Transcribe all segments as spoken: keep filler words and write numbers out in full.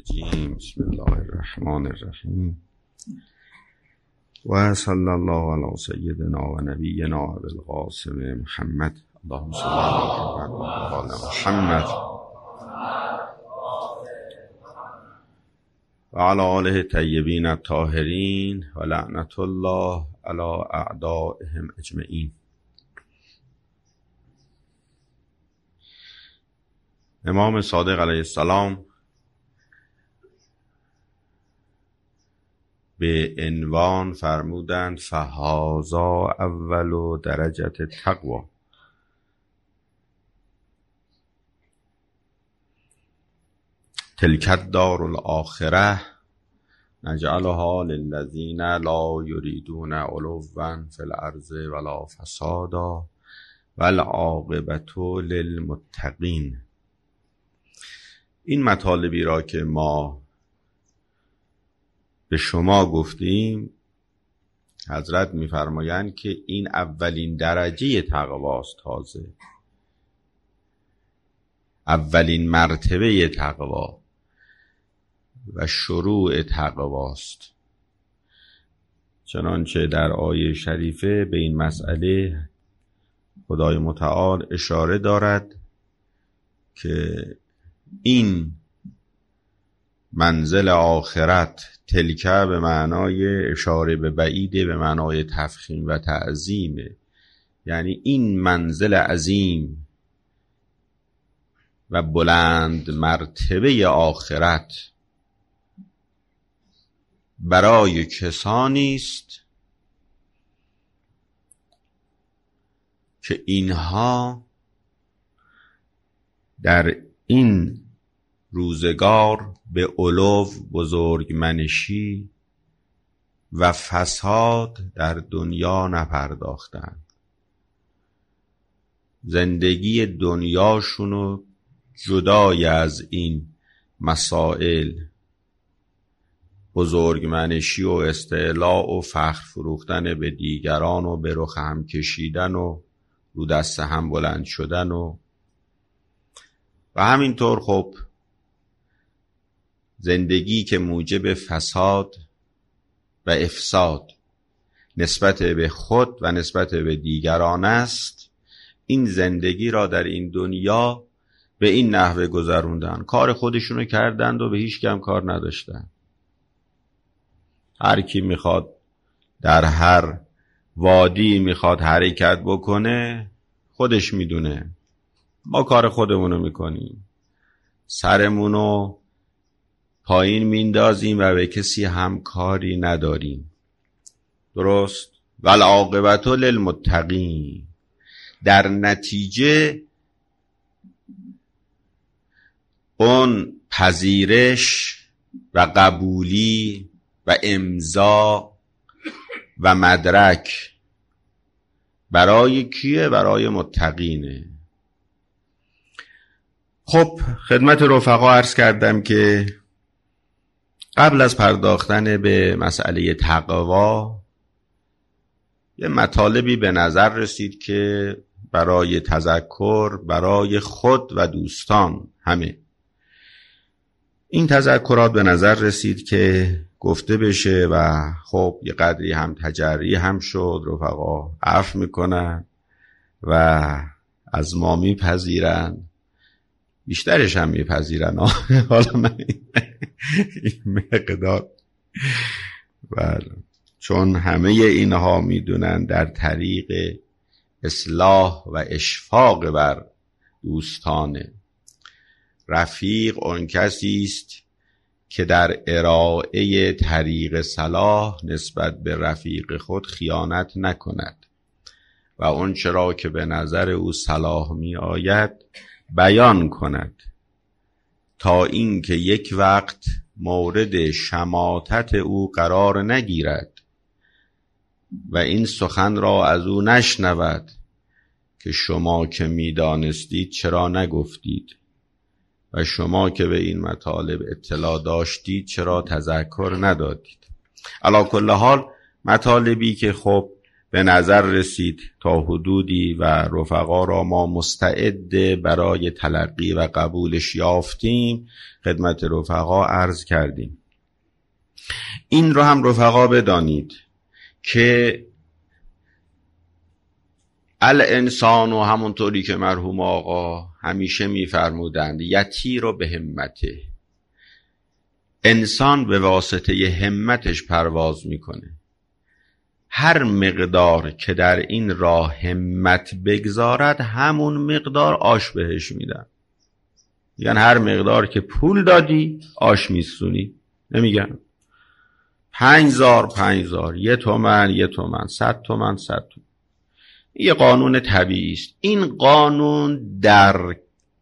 الرجیم بسم الله الرحمن الرحیم و صلی الله علی سیدنا و نبینا ابی القاسم محمد اللهم صل علی محمد و آل محمد و علی آله الطیبین الطاهرین و لعنت الله علی اعدائهم اجمعین. امام صادق علیه السلام به عنوان فرمودند فهذا اول درجة التقوی. تلک الدار الاخره نجعلها للذین لا یریدون علوا فی الارض ولا فسادا والعاقبة للمتقین. این مطالبی را که ما به شما گفتیم حضرت می‌فرمایند که این اولین درجه تقواست، تازه اولین مرتبه تقوا و شروع تقواست. چنانچه در آیه شریفه به این مسئله خدای متعال اشاره دارد که این منزل آخرت تلکه به معنای اشاره به بعیده، به معنای تفخیم و تعظیمه، یعنی این منزل عظیم و بلند مرتبه آخرت برای کسانی است که اینها در این روزگار به علو، بزرگمنشی و فساد در دنیا نپرداختند. زندگی دنیاشونو جدای از این مسائل بزرگمنشی و استعلاء و فخر فروختن به دیگران و به رخ هم کشیدن و رو دست هم بلند شدن و و همینطور خب زندگی که موجب فساد و افساد نسبت به خود و نسبت به دیگران است، این زندگی را در این دنیا به این نحوه گذروندن. کار خودشونو کردند و به هیچ کم کار نداشتن. هر کی میخواد در هر وادی میخواد حرکت بکنه خودش میدونه. ما کار خودمونو میکنیم، سرمونو پایین میندازیم و به کسی هم کاری نداریم. درست؟ والعاقبة للمتقین. در نتیجه اون پذیرش و قبولی و امضا و مدرک برای کیه؟ برای متقینه. خب خدمت رفقا عرض کردم که قبل از پرداختن به مسئله تقوا یه مطالبی به نظر رسید که برای تذکر برای خود و دوستان همه این تذکرات به نظر رسید که گفته بشه و خب یه قدری هم تجری هم شد. رفقا عفو میکنن و از ما میپذیرن، بیشترش هم میپذیرن. حالا من این مقدار بله، چون همه اینها میدونن در طریق اصلاح و اشفاق بر دوستانه. رفیق اون کسی است که در ارائه طریق صلاح نسبت به رفیق خود خیانت نکند و اون چرا که به نظر او صلاح می آید بیان کند، تا اینکه یک وقت مورد شماتت او قرار نگیرد و این سخن را از او نشنود که شما که می دانستید چرا نگفتید و شما که به این مطالب اطلاع داشتید چرا تذکر ندادید. علی کل حال مطالبی که خب به نظر رسید تا حدودی و رفقا را ما مستعد برای تلقی و قبولش یافتیم خدمت رفقا عرض کردیم. این رو هم رفقا بدانید که الانسان و همونطوری که مرحوم آقا همیشه میفرمودند یتی رو به همته، انسان به واسطه همتش پرواز میکنه. هر مقدار که در این راه همت بگذارد همون مقدار آش بهش میدن. یعنی هر مقدار که پول دادی آش میسونی. نمیگن پنج زار پنج زار، یه تومن یه تومن، صد تومن صد تومن. یه قانون طبیعی است. این قانون در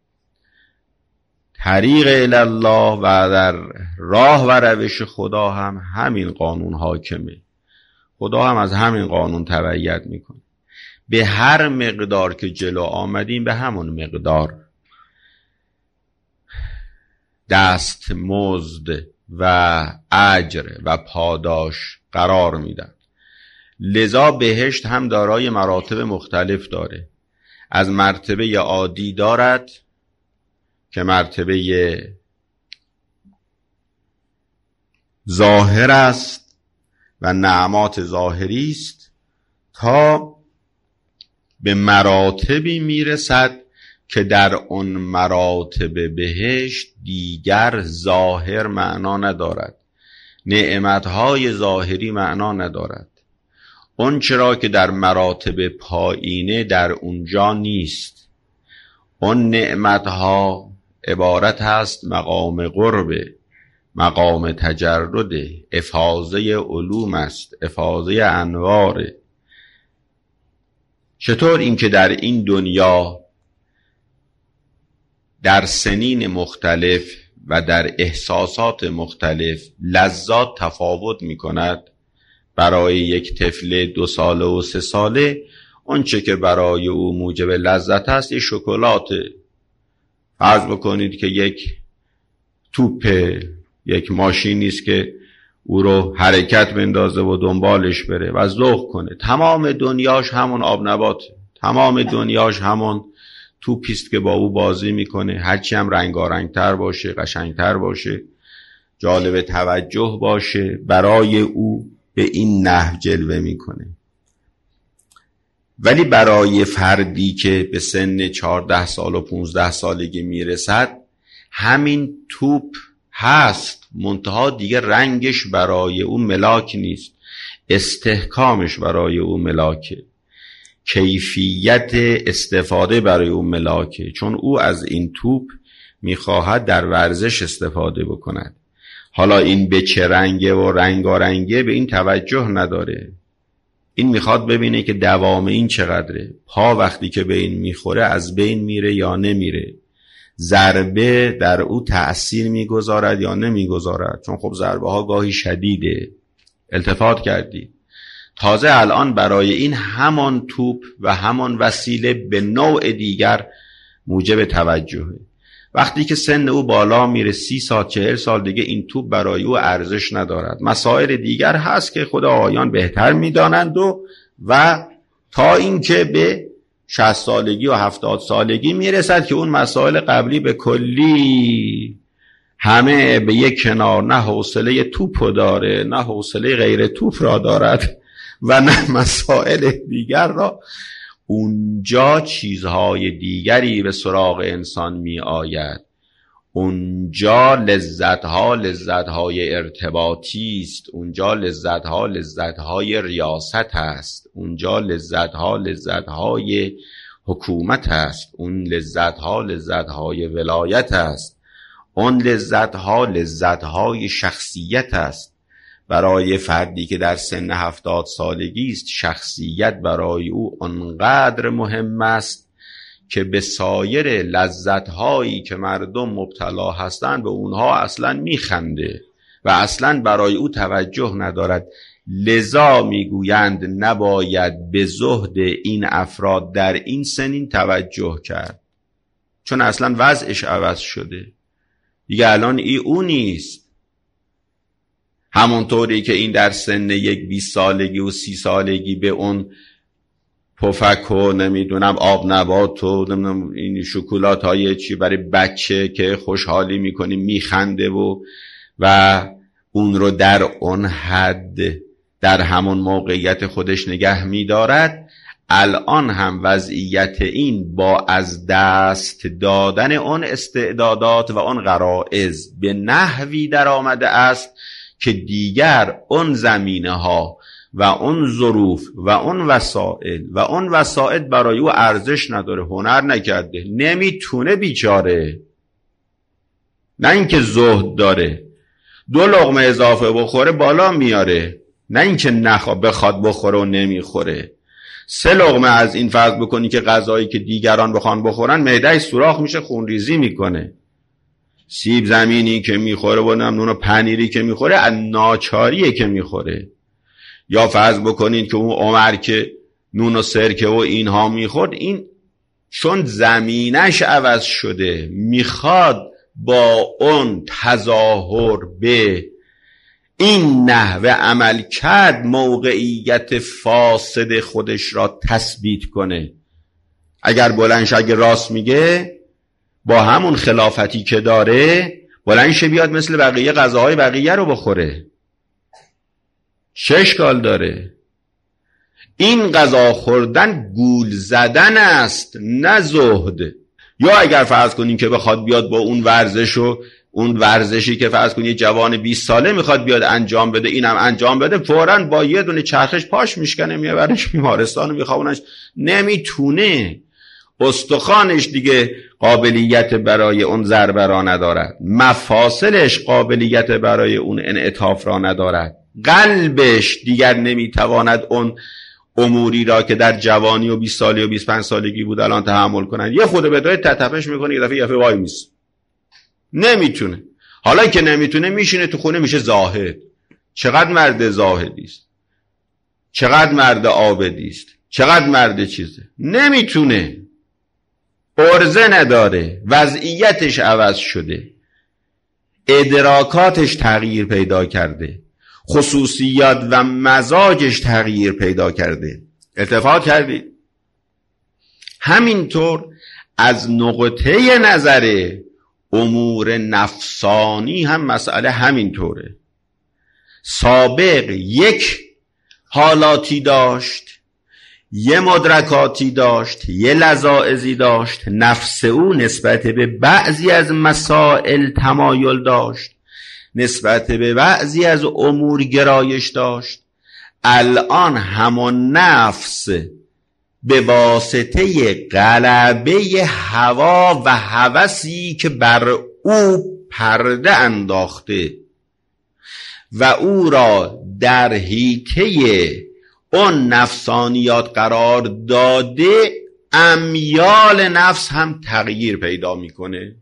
طریق الله و در راه و روش خدا هم همین قانون حاکمه. خدا هم از همین قانون تبعیت میکنه. به هر مقدار که جلو آمدیم به همون مقدار دست مزد و اجر و پاداش قرار میدن. لذا بهشت هم دارای مراتب مختلف داره. از مرتبه عادی دارد که مرتبه ظاهر است و نعمات ظاهری است تا به مراتبی میرسد که در اون مراتب بهشت دیگر ظاهر معنا ندارد، نعمتهای ظاهری معنا ندارد. اون چرا که در مراتب پایینه در اونجا نیست. اون نعمتها عبارت هست مقام قرب، مقام تجرد، افاضه علوم است، افاضه انوار. چطور این که در این دنیا در سنین مختلف و در احساسات مختلف لذات تفاوت می کند. برای یک طفل دو ساله و سه ساله اون چه که برای او موجب لذت است یه شکلاته. فرض بکنید که یک توپ، یک ماشینی است که او رو حرکت بندازه و دنبالش بره و ذوق کنه. تمام دنیاش همون آب نباته، تمام دنیاش همون توپیست که با او بازی میکنه. هرچی هم رنگارنگ تر باشه، قشنگ تر باشه، جالب توجه باشه، برای او به این نحو جلوه میکنه. ولی برای فردی که به سن چهارده سال و پونزده سالگی میرسد همین توپ هست، منتها دیگه رنگش برای او ملاک نیست، استحکامش برای او ملاکه، کیفیت استفاده برای او ملاکه، چون او از این توپ میخواهد در ورزش استفاده بکند. حالا این به چه رنگه و رنگارنگه به این توجه نداره. این میخواد ببینه که دوام این چقدره، پا وقتی که به این میخوره از بین میره یا نمیره، ضربه در او تأثیر میگذارد یا نمیگذارد، چون خب ضربه ها گاهی شدیده. التفات کردی تازه الان برای این همان توپ و همان وسیله به نوع دیگر موجب توجهه. وقتی که سن او بالا میره سی سال چهل سال دیگه این توپ برای او ارزش ندارد. مسائل دیگر هست که خود آقایان بهتر میدانند و و تا اینکه به شصت سالگی و هفتاد سالگی میرسد که اون مسائل قبلی به کلی همه به یک کنار، نه حوصله توپ داره نه حوصله غیر توپ را دارد و نه مسائل دیگر را. اونجا چیزهای دیگری به سراغ انسان می آید. اونجا لذتها لذتهای ارتباطی است، اونجا لذتها لذتهای ریاست است، اونجا لذتها لذتهای حکومت است، اون لذتها لذتهای ولایت است، اون لذتها لذتهای شخصیت است. برای فردی که در سن هفتاد سالگی است شخصیت برای او انقدر مهم است که به سایر لذت‌هایی که مردم مبتلا هستند به اونها اصلاً میخنده و اصلاً برای او توجه ندارد. لذا میگویند نباید به زهد این افراد در این سنین توجه کرد، چون اصلاً وضعش عوض شده دیگه. الان ای او نیست. همونطوری که این در سن یک بیست سالگی و سی سالگی به اون پفک و نمیدونم آب نبات و نمیدونم این شکلات های چی برای بچه که خوشحالی میکنی میخنده و و اون رو در اون حد در همون موقعیت خودش نگه میدارد، الان هم وضعیت این با از دست دادن اون استعدادات و اون غرائز به نحوی در آمده است که دیگر اون زمینه ها و اون ظروف و اون وسائل و اون وسائل برای او ارزش نداره، هنر نکرده، نمیتونه بیچاره. نه اینکه زهد داره، دو لقمه اضافه بخوره بالا میاره، نه اینکه نخواد بخواد بخوره و نمیخوره. سه لقمه از این فرض بکنی که غذایی که دیگران بخوان بخورن معده‌اش سوراخ میشه، خونریزی میکنه. سیب زمینی که میخوره و نون و پنیری که میخوره از ناچاریه که میخوره. یا فرض بکنید که اون عمر که نون و سرکه و اینها میخورد، این چون زمینش عوض شده میخواد با اون تظاهر به این نحوه عمل کرد موقعیت فاسد خودش را تثبیت کنه. اگر بلندش اگه راست میگه با همون خلافتی که داره بلندش بیاد مثل بقیه غذاهای بقیه رو بخوره، چه اشکال داره؟ این غذا خوردن گول زدن است، نه زهد. یا اگر فرض کنیم که بخواد بیاد با اون ورزش و اون ورزشی که فرض کنید جوان بیست ساله میخواد بیاد انجام بده، اینم انجام بده، فوراً با یه دونه چرخش پاش میشکنه میبرش بیمارستان و میخوابونش. نمیتونه، استخوانش دیگه قابلیت برای اون ضربه را ندارد، مفاصلش قابلیت برای اون انعطاف را ندارد، قلبش دیگر نمیتواند اون اموری را که در جوانی و بیست سالی و بیست و پنج سالگی بود الان تحمل کنن. یه خود بدای تتپش میکنه، یه دفعه یه دفعه وای میست، نمیتونه. حالا که نمیتونه میشینه تو خونه میشه زاهد. چقدر مرد زاهدی است، چقدر مرد عابدی است، چقدر مرد چیزه. نمیتونه، عرضه نداره، وضعیتش عوض شده، ادراکاتش تغییر پیدا کرده، خصوصیات و مزاجش تغییر پیدا کرده. التفات کردید؟ همینطور از نقطه نظر امور نفسانی هم مسئله همینطوره. سابق یک حالاتی داشت، یه مدرکاتی داشت، یه لذائذی داشت، نفس او نسبت به بعضی از مسائل تمایل داشت، نسبت به بعضی از امور گرایش داشت. الان همون نفس به واسطه غلبه هوا و هوسی که بر او پرده انداخته و او را در حیطه اون نفسانیات قرار داده، امیال نفس هم تغییر پیدا میکنه.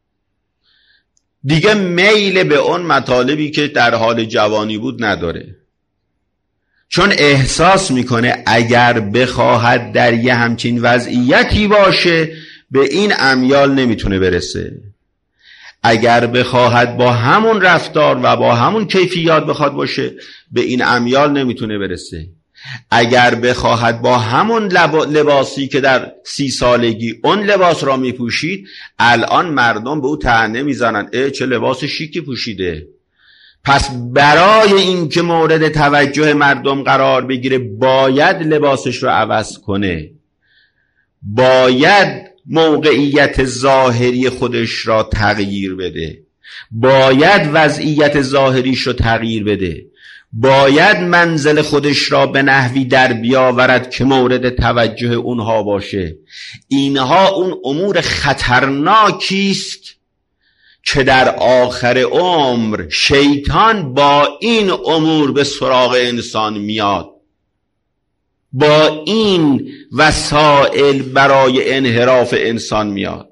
دیگه میل به اون مطالبی که در حال جوانی بود نداره، چون احساس میکنه اگر بخواهد در یه همچین وضعیتی باشه به این امیال نمیتونه برسه. اگر بخواهد با همون رفتار و با همون کیفیات بخواد باشه به این امیال نمیتونه برسه. اگر بخواهد با همون لباسی که در سی سالگی اون لباس را میپوشید، الان مردم به او طعنه میزنن، اه چه لباس شیکی پوشیده. پس برای این که مورد توجه مردم قرار بگیره باید لباسش رو عوض کنه، باید موقعیت ظاهری خودش را تغییر بده، باید وضعیت ظاهریش رو تغییر بده، باید منزل خودش را به نحوی در بیاورد که مورد توجه اونها باشه. اینها اون امور خطرناکی است که در آخر عمر شیطان با این امور به سراغ انسان میاد، با این وسائل برای انحراف انسان میاد،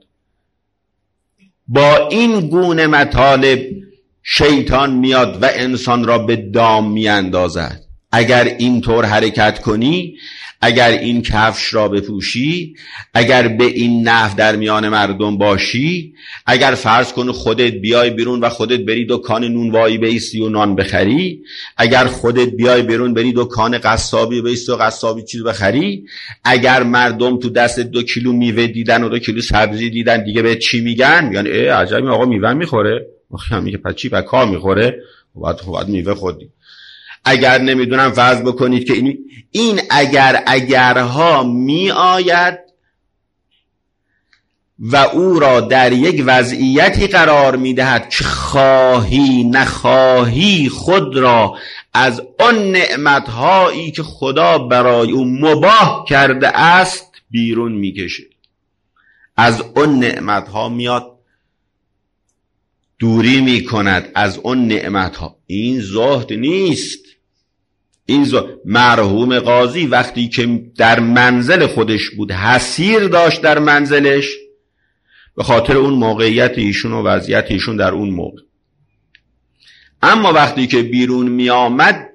با این گونه مطالب شیطان میاد و انسان را به دام میاندازد. اگر اینطور حرکت کنی، اگر این کفش را بپوشی، اگر به این نحو در میان مردم باشی، اگر فرض کن خودت بیای بیرون و خودت بری دکان نونوایی بیستی و نان بخری، اگر خودت بیای بیرون بری دکان قصابی بیستی و قصابی چیز بخری، اگر مردم تو دست دو کیلو میوه دیدن و دو کیلو سبزی دیدن دیگه به چی میگن؟ میگن ای عجبی آقا میوه میخوره. آخه میگه پس چی؟ پس کار میخوره؟ بعد بعد میوه خودی. اگر نمیدونم فرض بکنید که این این اگر اگرها می آید و او را در یک وضعیتی قرار می دهد که خواهی نخواهی خود را از آن نعمتهایی که خدا برای او مباح کرده است بیرون می کشه. از آن نعمتها میاد دوری می کند، از آن نعمتها. این زهد نیست. این زهد. مرحوم قاضی وقتی که در منزل خودش بود، حسیر داشت در منزلش به خاطر اون موقعیت ایشون و وضعیت ایشون در اون موقع. اما وقتی که بیرون می آمد،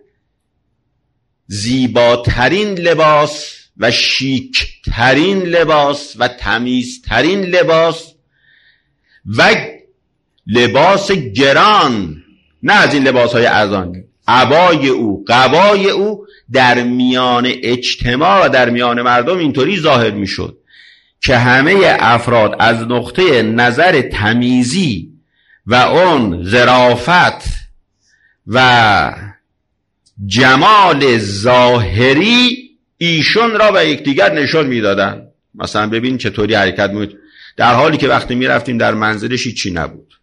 زیباترین لباس و شیکترین لباس و تمیزترین لباس و لباس گران، نه از این لباس های ارزان، عبای او، قبای او در میان اجتماع و در میان مردم اینطوری ظاهر می شد که همه افراد از نقطه نظر تمیزی و اون ظرافت و جمال ظاهری ایشون را به یکدیگر نشون میدادن. مثلا ببین چطوری حرکت می‌کرد، در حالی که وقتی میرفتیم در منزلش هیچی نبود.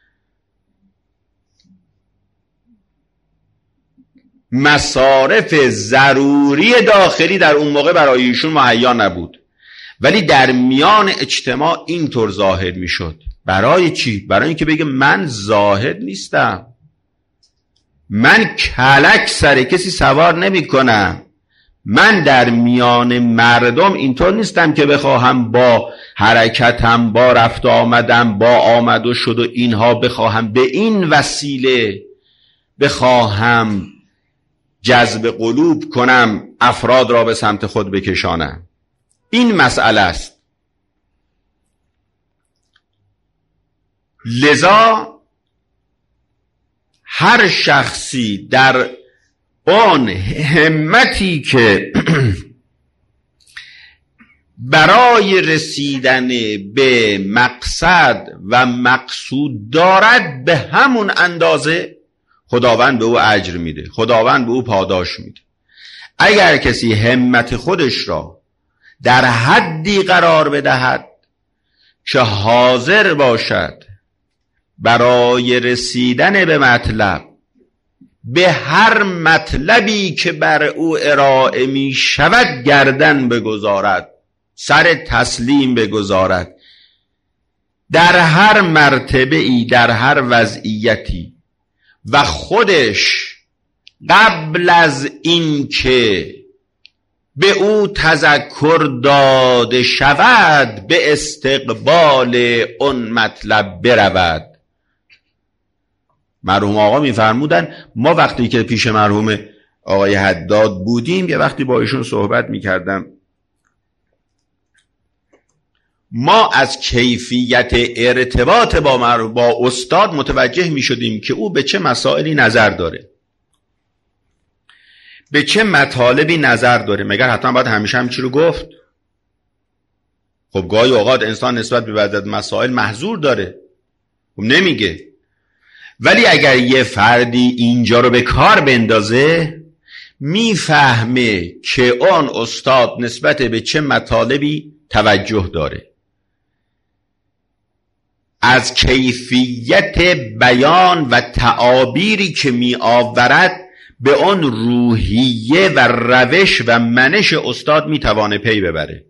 مصارف ضروری داخلی در اون موقع برای ایشون مهیا نبود، ولی در میان اجتماع اینطور ظاهر میشد. برای چی؟ برای اینکه بگه من زاهد نیستم، من کلک سر کسی سوار نمی کنم، من در میان مردم اینطور نیستم که بخواهم با حرکتم، با رفت آمدم، با آمد و شد و اینها بخواهم به این وسیله بخواهم جذب قلوب کنم، افراد را به سمت خود بکشانم. این مسئله است. لذا هر شخصی در آن همتی که برای رسیدن به مقصد و مقصود دارد، به همون اندازه خداوند به او اجر میده، خداوند به او پاداش میده. اگر کسی همت خودش را در حدی قرار بدهد که حاضر باشد برای رسیدن به مطلب، به هر مطلبی که بر او ارائه می شود گردن بگذارد، سر تسلیم بگذارد، در هر مرتبه ای، در هر وضعیتی، و خودش قبل از این که به او تذکر داده شود به استقبال اون مطلب برود. مرحوم آقا میفرمودن ما وقتی که پیش مرحوم آقای حداد بودیم، یه وقتی با ایشون صحبت میکردم، ما از کیفیت ارتباط با, با استاد متوجه میشدیم که او به چه مسائلی نظر داره، به چه مطالبی نظر داره. مگر حتما باید همیشه هم چی رو گفت؟ خب گاهی اوقات انسان نسبت به بعضی مسائل محظور داره، خب نمیگه. ولی اگر یه فردی اینجا رو به کار بندازه، میفهمه که اون استاد نسبت به چه مطالبی توجه داره. از کیفیت بیان و تعابیری که می آورد به اون روحیه و روش و منش استاد می توانه پی ببره.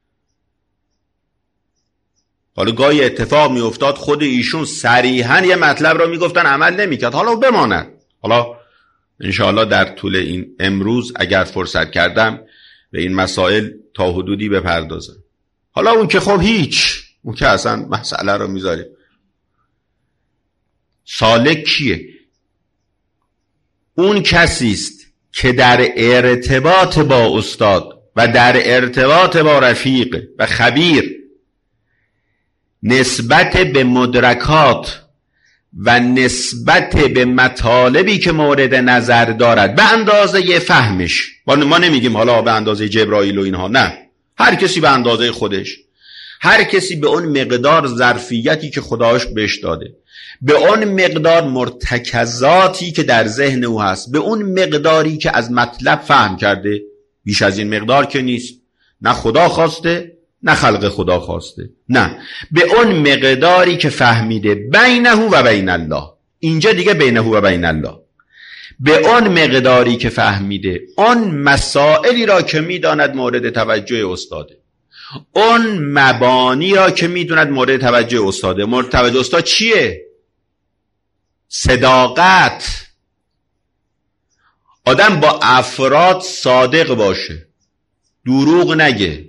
حالا گاهی اتفاق می افتاد خود ایشون صریحاً یه مطلب رو می گفتن عمل نمی کرد، حالا بماند. حالا انشاءالله در طول این امروز اگر فرصت کردم به این مسائل تا حدودی بپردازم. حالا اون که خب هیچ، اون که اصلا مسئله رو میذاریم. سالک کیه؟ اون کسی است که در ارتباط با استاد و در ارتباط با رفیق و خبیر نسبت به مدرکات و نسبت به مطالبی که مورد نظر دارد به اندازه فهمش، ما نمیگیم حالا به اندازه جبرائیل و اینها، نه، هر کسی به اندازه خودش، هر کسی به اون مقدار ظرفیتی که خداش بهش داده، به اون مقدار مرتکزاتی که در ذهن او هست، به اون مقداری که از مطلب فهم کرده، بیش از این مقدار که نیست، نه خدا خواسته نه خلق خدا خواسته، نه، به اون مقداری که فهمیده بینه و بین الله، اینجا دیگه بینه و بین الله، به اون مقداری که فهمیده اون مسائلی را که میداند مورد توجه استاده، اون مبانی را که میدوند مورد توجه استاده. مورد توجه استاد چیه؟ صداقت، آدم با افراد صادق باشه، دروغ نگه،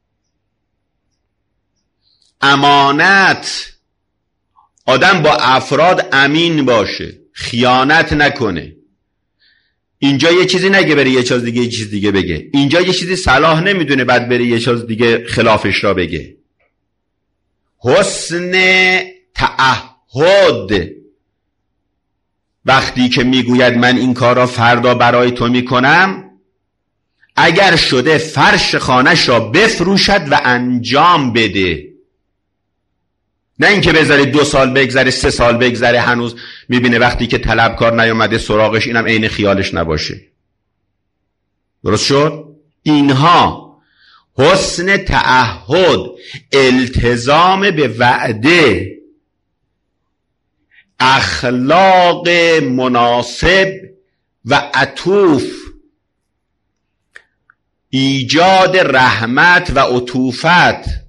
امانت، آدم با افراد امین باشه، خیانت نکنه، اینجا یه چیزی نگه بره یه چیز دیگه یه چیز دیگه بگه، اینجا یه چیزی صلاح نمیدونه بعد بره یه چیز دیگه خلافش را بگه. حسن تعهد، وقتی که میگوید من این کار را فردا برای تو میکنم، اگر شده فرش خانش را بفروشد و انجام بده، نه اینکه بذاره دو سال بگذره، سه سال بگذره، هنوز میبینه وقتی که طلبکار نیامده سراغش اینم عین خیالش نباشه. درست شد؟ اینها حسن تعهد، التزام به وعده، اخلاق مناسب و عطوف، ایجاد رحمت و عطوفت،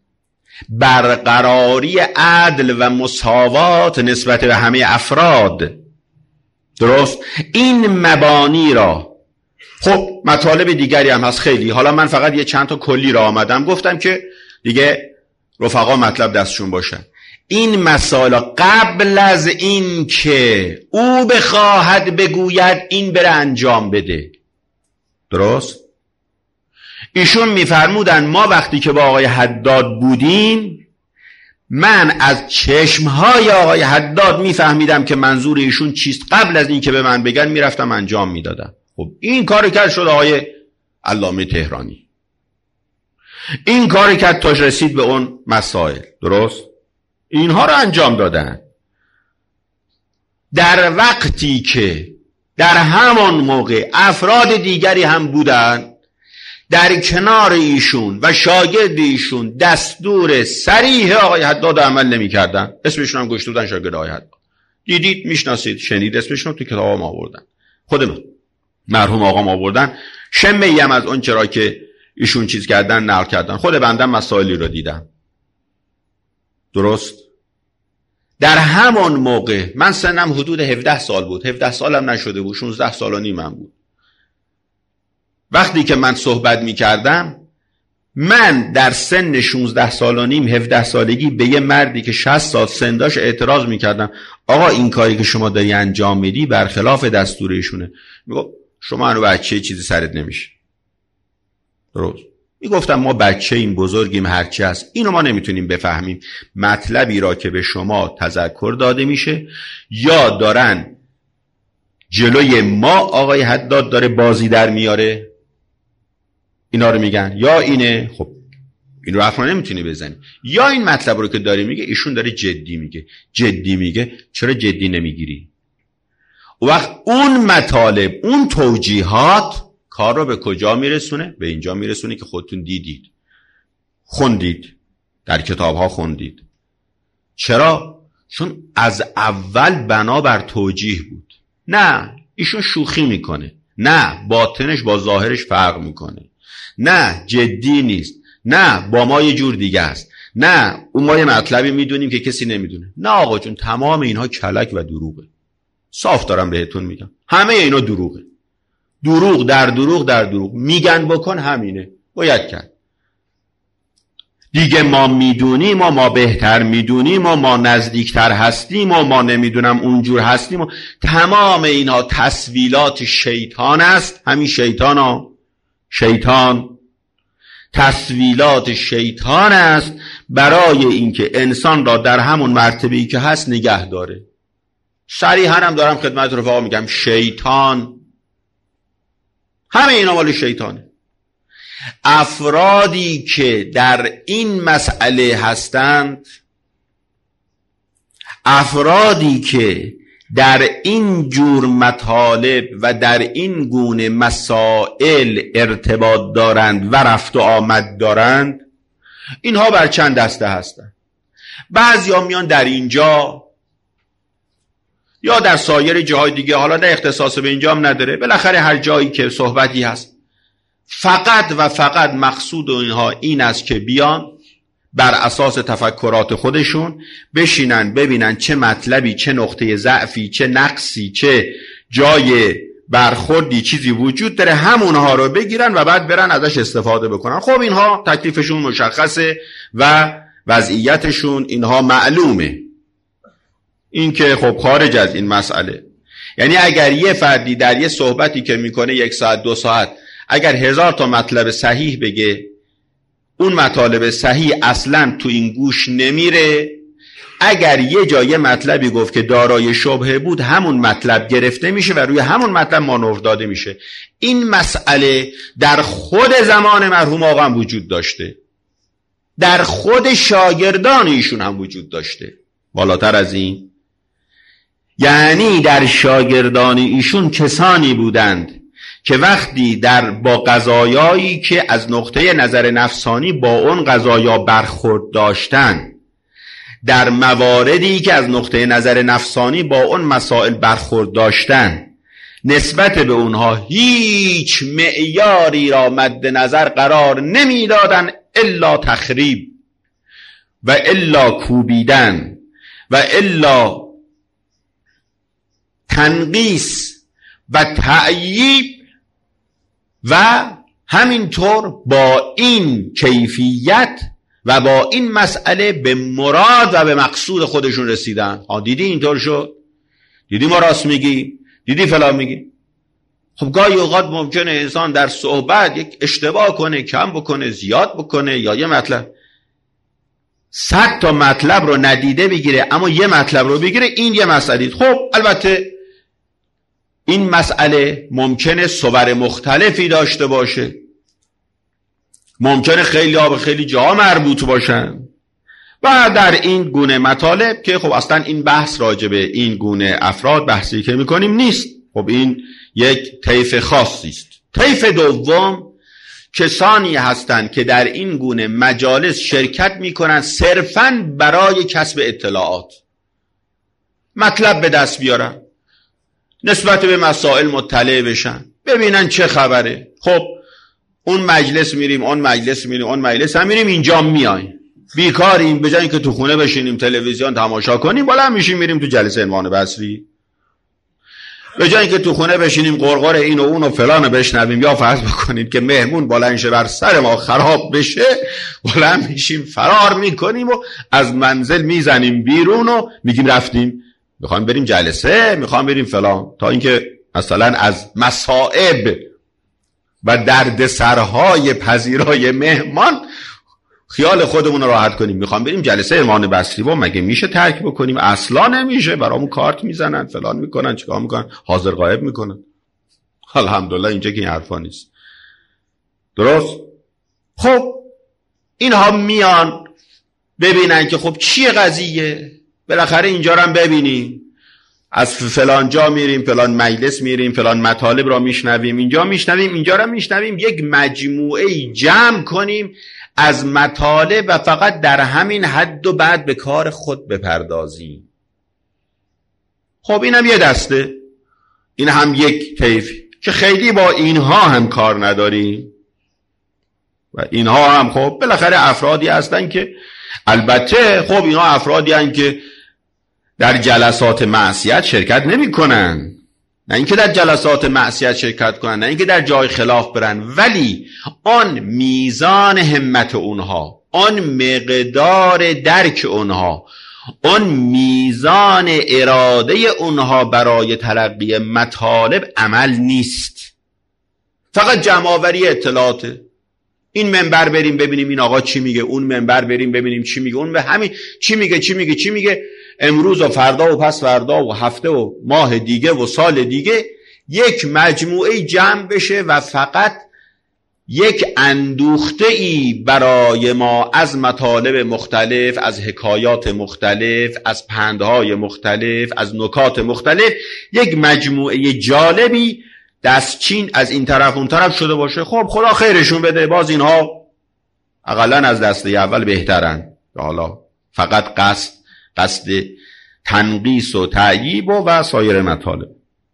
برقراری عدل و مساوات نسبت به همه افراد. درست؟ این مبانی را، خب مطالب دیگری هم هست خیلی، حالا من فقط یه چند تا کلی را آمدم گفتم که دیگه رفقا مطلب دستشون باشن. این مسائل قبل از این که او بخواهد بگوید این بره انجام بده. درست؟ ایشون میفرمودن ما وقتی که با آقای حداد بودیم، من از چشمهای آقای حداد میفهمیدم که منظور ایشون چیست، قبل از این که به من بگن میرفتم انجام میدادم. خب این کاری کرد شد آقای علامه تهرانی، این کاری کرد تا رسید به اون مسائل. درست؟ اینها رو انجام دادن در وقتی که در همان موقع افراد دیگری هم بودن در کنار ایشون و شاگرد ایشون دستور صریح آقای حداد عمل نمی کردن. اسمشون هم گشته بودن شاگرد آقای حداد، دیدید میشناسید، شنید اسمشون تو کتاب ما آوردن، خود من مرحوم آقام آوردن، شمه هم از اون چرا که ایشون چیز کردن نقل کردن، خود بندم مسائلی رو دیدم. درست؟ در همان موقع من سنم حدود هفده سال بود، هفده سالم نشده بود، شانزده سال و نیمم بود. وقتی که من صحبت می کردم، من در سن شانزده سال و نیم هفده سالگی به یه مردی که شصت سال سن داشت اعتراض می کردم، آقا این کاری که شما داری انجام میدی برخلاف دستور ایشونه. میگفت شما هنو بچه چیزی سرت نمیشه. درست؟ میگفتم ما بچه این بزرگیم هرچی هست، اینو ما نمیتونیم بفهمیم مطلبی را که به شما تذکر داده میشه یا دارن جلوی ما آقای حداد داره بازی در میاره، اینا رو میگن، یا اینه خب این رو حرف نمیتونی بزنی، یا این مطلب رو که داره میگه ایشون داره جدی میگه. جدی میگه چرا جدی نمیگیری؟ و وقت اون مطالب، اون توجیهات کار رو به کجا میرسونه؟ به اینجا میرسونه که خودتون دیدید، خوندید، در کتاب ها خوندید. چرا؟ چون از اول بنا بر توجیه بود. نه ایشون شوخی میکنه، نه باطنش با ظاهرش فرق میکنه، نه جدی نیست، نه با ما یه جور دیگه است، نه اون ما یه مطلبی میدونیم که کسی نمیدونه. نه آقا جون، تمام اینها کلک و دروغه. صاف دارم بهتون میگم، همه اینا دروغه. دروغ در دروغ در دروغ، میگن بکن همینه، باید کرد. دیگه ما میدونیم و ما بهتر میدونیم و ما نزدیکتر هستیم و ما نمیدونم اونجور هستیم و تمام اینها تسویلات شیطان است. همین شیطان ها شیطان تسویلات شیطان است برای اینکه انسان را در همون مرتبه‌ای که هست نگه داره. صریحاً هم دارم خدمت رفقا میگم شیطان، همه اینا مال شیطانه. افرادی که در این مسئله هستند، افرادی که در این جور مطالب و در این گونه مسائل ارتباط دارند و رفت و آمد دارند، اینها بر چند دسته هستند. بعضیا میان در اینجا یا در سایر جاهای دیگه، حالا نه اختصاص به اینجا هم نداره، بالاخره هر جایی که صحبتی هست فقط و فقط مقصود اینها این است که بیان بر اساس تفکرات خودشون بشینن ببینن چه مطلبی، چه نقطه ضعفی، چه نقصی، چه جای برخوردی چیزی وجود داره، همونها رو بگیرن و بعد برن ازش استفاده بکنن. خب اینها تکلیفشون مشخصه و وضعیتشون اینها معلومه. این که خب خارج از این مسئله، یعنی اگر یه فردی در یه صحبتی که میکنه یک ساعت دو ساعت اگر هزار تا مطلب صحیح بگه، اون مطالب صحیح اصلا تو این گوش نمیره. اگر یه جای مطلبی گفت که دارای شبهه بود، همون مطلب گرفته میشه و روی همون مطلب مانور داده میشه. این مسئله در خود زمان مرحوم آقا هم وجود داشته، در خود شاگردان ایشون هم وجود داشته. بالاتر از این، یعنی در شاگردان ایشون کسانی بودند که وقتی در با قضایایی که از نقطه نظر نفسانی با اون قضایا برخورد داشتن، در مواردی که از نقطه نظر نفسانی با اون مسائل برخورد داشتن، نسبت به اونها هیچ معیاری را مد نظر قرار نمیدادن الا تخریب و الا کوبیدن و الا تنقیص و تعییب، و همینطور با این کیفیت و با این مسئله به مراد و به مقصود خودشون رسیدن. ها دیدی اینطور شد، دیدی ما راست میگیم، دیدی فلان میگیم. خب گاهی اوقات ممکنه انسان در صحبت یک اشتباه کنه، کم بکنه، زیاد بکنه، یا یه مطلب صد تا مطلب رو ندیده بگیره اما یه مطلب رو بگیره. این یه مسئله. خب البته این مسئله ممکنه صور مختلفی داشته باشه، ممکنه خیلی ها به خیلی جاها مربوط باشن و در این گونه مطالب که خب اصلا این بحث راجبه این گونه افراد بحثی که میکنیم نیست. خب این یک طیف خاصی است. طیف دوم کسانی هستند که در این گونه مجالس شرکت میکنن صرفاً برای کسب اطلاعات، مطلب به دست بیارن، نسبت به مسائل مطلع بشن، ببینن چه خبره. خب اون مجلس میریم، اون مجلس میریم، اون مجلس هم میریم، اینجا میایم بیکاریم، به جای اینکه تو خونه بشینیم تلویزیون تماشا کنیم بالا میشیم میریم تو جلسه عنوان بصری. به جای اینکه تو خونه بشینیم قرقر این و اون و فلان رو بشنویم، یا فرض بکنیم که مهمون بلند شه بر سر ما خراب بشه، بلند میشیم فرار میکنیم و از منزل میزنیم بیرون و میگیم رفتیم میخوام بریم جلسه، میخوام بریم فلان، تا اینکه مثلا از مصائب و درد سرهای پذیرای مهمان خیال خودمون رو راحت کنیم. میخوام بریم جلسه عنوان بصری، و مگه میشه ترک بکنیم؟ اصلا نمیشه. برامون کارت میزنن، فلان میکنن، چیکار میکنن، حاضر غایب میکنن. الحمدلله اینجا که این حرفا نیست. درست؟ خب اینها میان ببینن که خب چیه قضیه، بالاخره اینجا رو هم ببینیم، از فلان جا میریم، فلان مجلس میریم، فلان مطالب را میشنویم، اینجا میشنویم، اینجا را میشنویم، یک مجموعه جمع کنیم از مطالب و فقط در همین حد و بعد به کار خود بپردازیم. خب این هم یه دسته، این هم یک طیف که خیلی با اینها هم کار نداریم و اینها هم خب بالاخره افرادی هستن که البته خب اینها افرادی هستن که در جلسات معصیت شرکت نمی کنن، نه اینکه در جلسات معصیت شرکت کنن، نه اینکه در جای خلاف برن، ولی آن میزان همت اونها، اون مقدار درک اونها، اون میزان اراده اونها برای تلقی مطالب عمل نیست، فقط جمع‌آوری اطلاعاته. این منبر بریم ببینیم این آقا چی میگه، اون منبر بریم ببینیم چی میگه، اون به همین چی میگه چی میگه چی میگه امروز و فردا و پس فردا و هفته و ماه دیگه و سال دیگه یک مجموعه جمع بشه و فقط یک اندوخته ای برای ما از مطالب مختلف، از حکایات مختلف، از پندهای مختلف، از نکات مختلف، یک مجموعه جالبی دستچین از این طرف اون طرف شده باشه. خب خدا خیرشون بده، باز اینها اقلن از دسته اول بهترن. حالا فقط قصد قصد تنقیص و تعییب و, و سایر مطالب.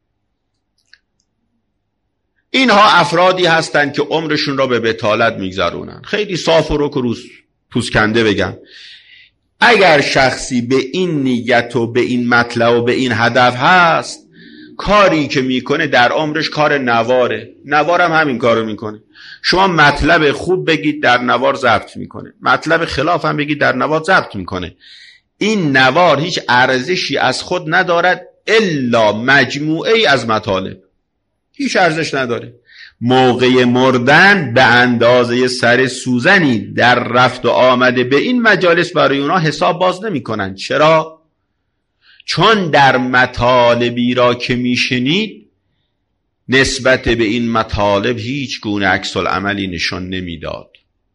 اینها افرادی هستند که عمرشون را به بطالت میگذرونن. خیلی صاف و رک و روز پوسکنده بگم، اگر شخصی به این نیت و به این مطلب و به این هدف هست، کاری که میکنه در عمرش کار نواره. نوارم همین کارو میکنه. شما مطلب خوب بگید در نوار ضبط میکنه، مطلب خلاف هم بگید در نوار ضبط میکنه. این نوار هیچ ارزشی از خود ندارد الا مجموعه ای از مطالب، هیچ ارزش نداره. موقع مردن به اندازه سر سوزنی در رفت و آمده به این مجالس برای اونا حساب باز نمی کنن. چرا؟ چون در مطالبی را که میشنید نسبت به این مطالب هیچ گونه عکس العملی نشان نمیداد.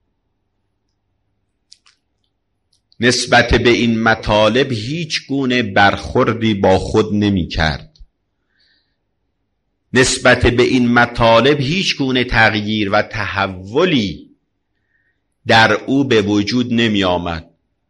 نسبت به این مطالب هیچ گونه برخوردی با خود نمی کرد. نسبت به این مطالب هیچ گونه تغییر و تحولی در او به وجود نمی آمد.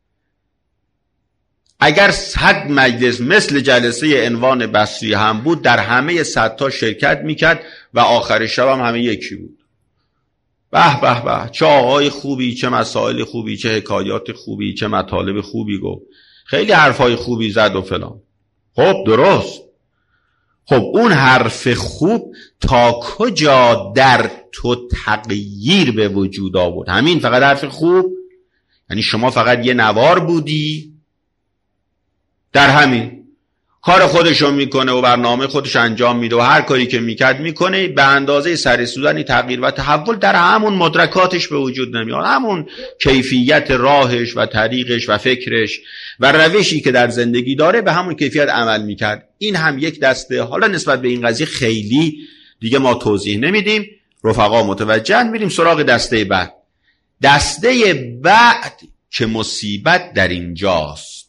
اگر صد مجلس مثل جلسه عنوان بصری هم بود، در همه صدتا شرکت میکرد و آخر شب هم همه یکی بود. به به به، چه آقای خوبی، چه مسائل خوبی، چه حکایات خوبی، چه مطالب خوبی گفت، خیلی حرفای خوبی زد و فلان. خب درست. خب اون حرف خوب تا کجا در تو تغییر به وجود آورد؟ همین فقط حرف خوب؟ یعنی شما فقط یه نوار بودی؟ در همین کار خودشو میکنه و برنامه خودش انجام میده و هر کاری که میکرد میکنه، به اندازه سر سوزنی تغییر و تحول در همون مدرکاتش به وجود نمیاد، همون کیفیت راهش و طریقش و فکرش و روشی که در زندگی داره به همون کیفیت عمل میکرد. این هم یک دسته. حالا نسبت به این قضیه خیلی دیگه ما توضیح نمیدیم، رفقا متوجه. میریم سراغ دسته بعد. دسته بعد که مصیبت در اینجاست،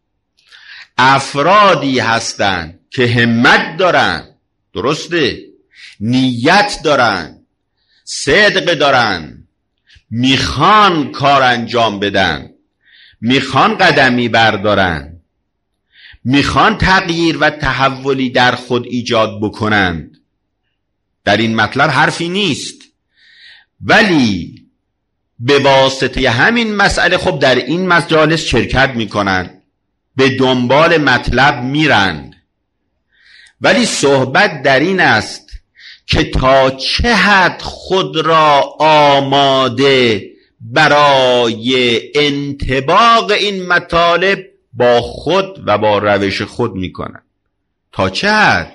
افرادی هستند که همت دارن، درسته، نیت دارن، صدق دارن، میخوان کار انجام بدن، میخوان قدمی بردارن، میخوان تغییر و تحولی در خود ایجاد بکنند. در این مطلب حرفی نیست، ولی به واسطه همین مسئله خب در این مجالس شرکت میکنن، به دنبال مطلب میرند. ولی صحبت در این است که تا چه حد خود را آماده برای انطباق این مطالب با خود و با روش خود میکنن. تا چه حد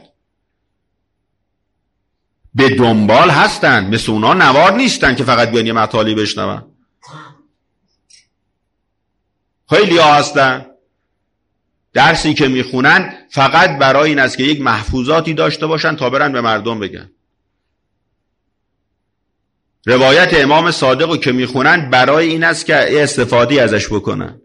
به دنبال هستن. مثل اونا نوار نیستن که فقط بیان یه مطالبی بشنون. خیلی ها هستن درسی که میخونن فقط برای این است که یک محفوظاتی داشته باشن تا برن به مردم بگن. روایت امام صادق که میخونن برای این است که استفاده ازش بکنن.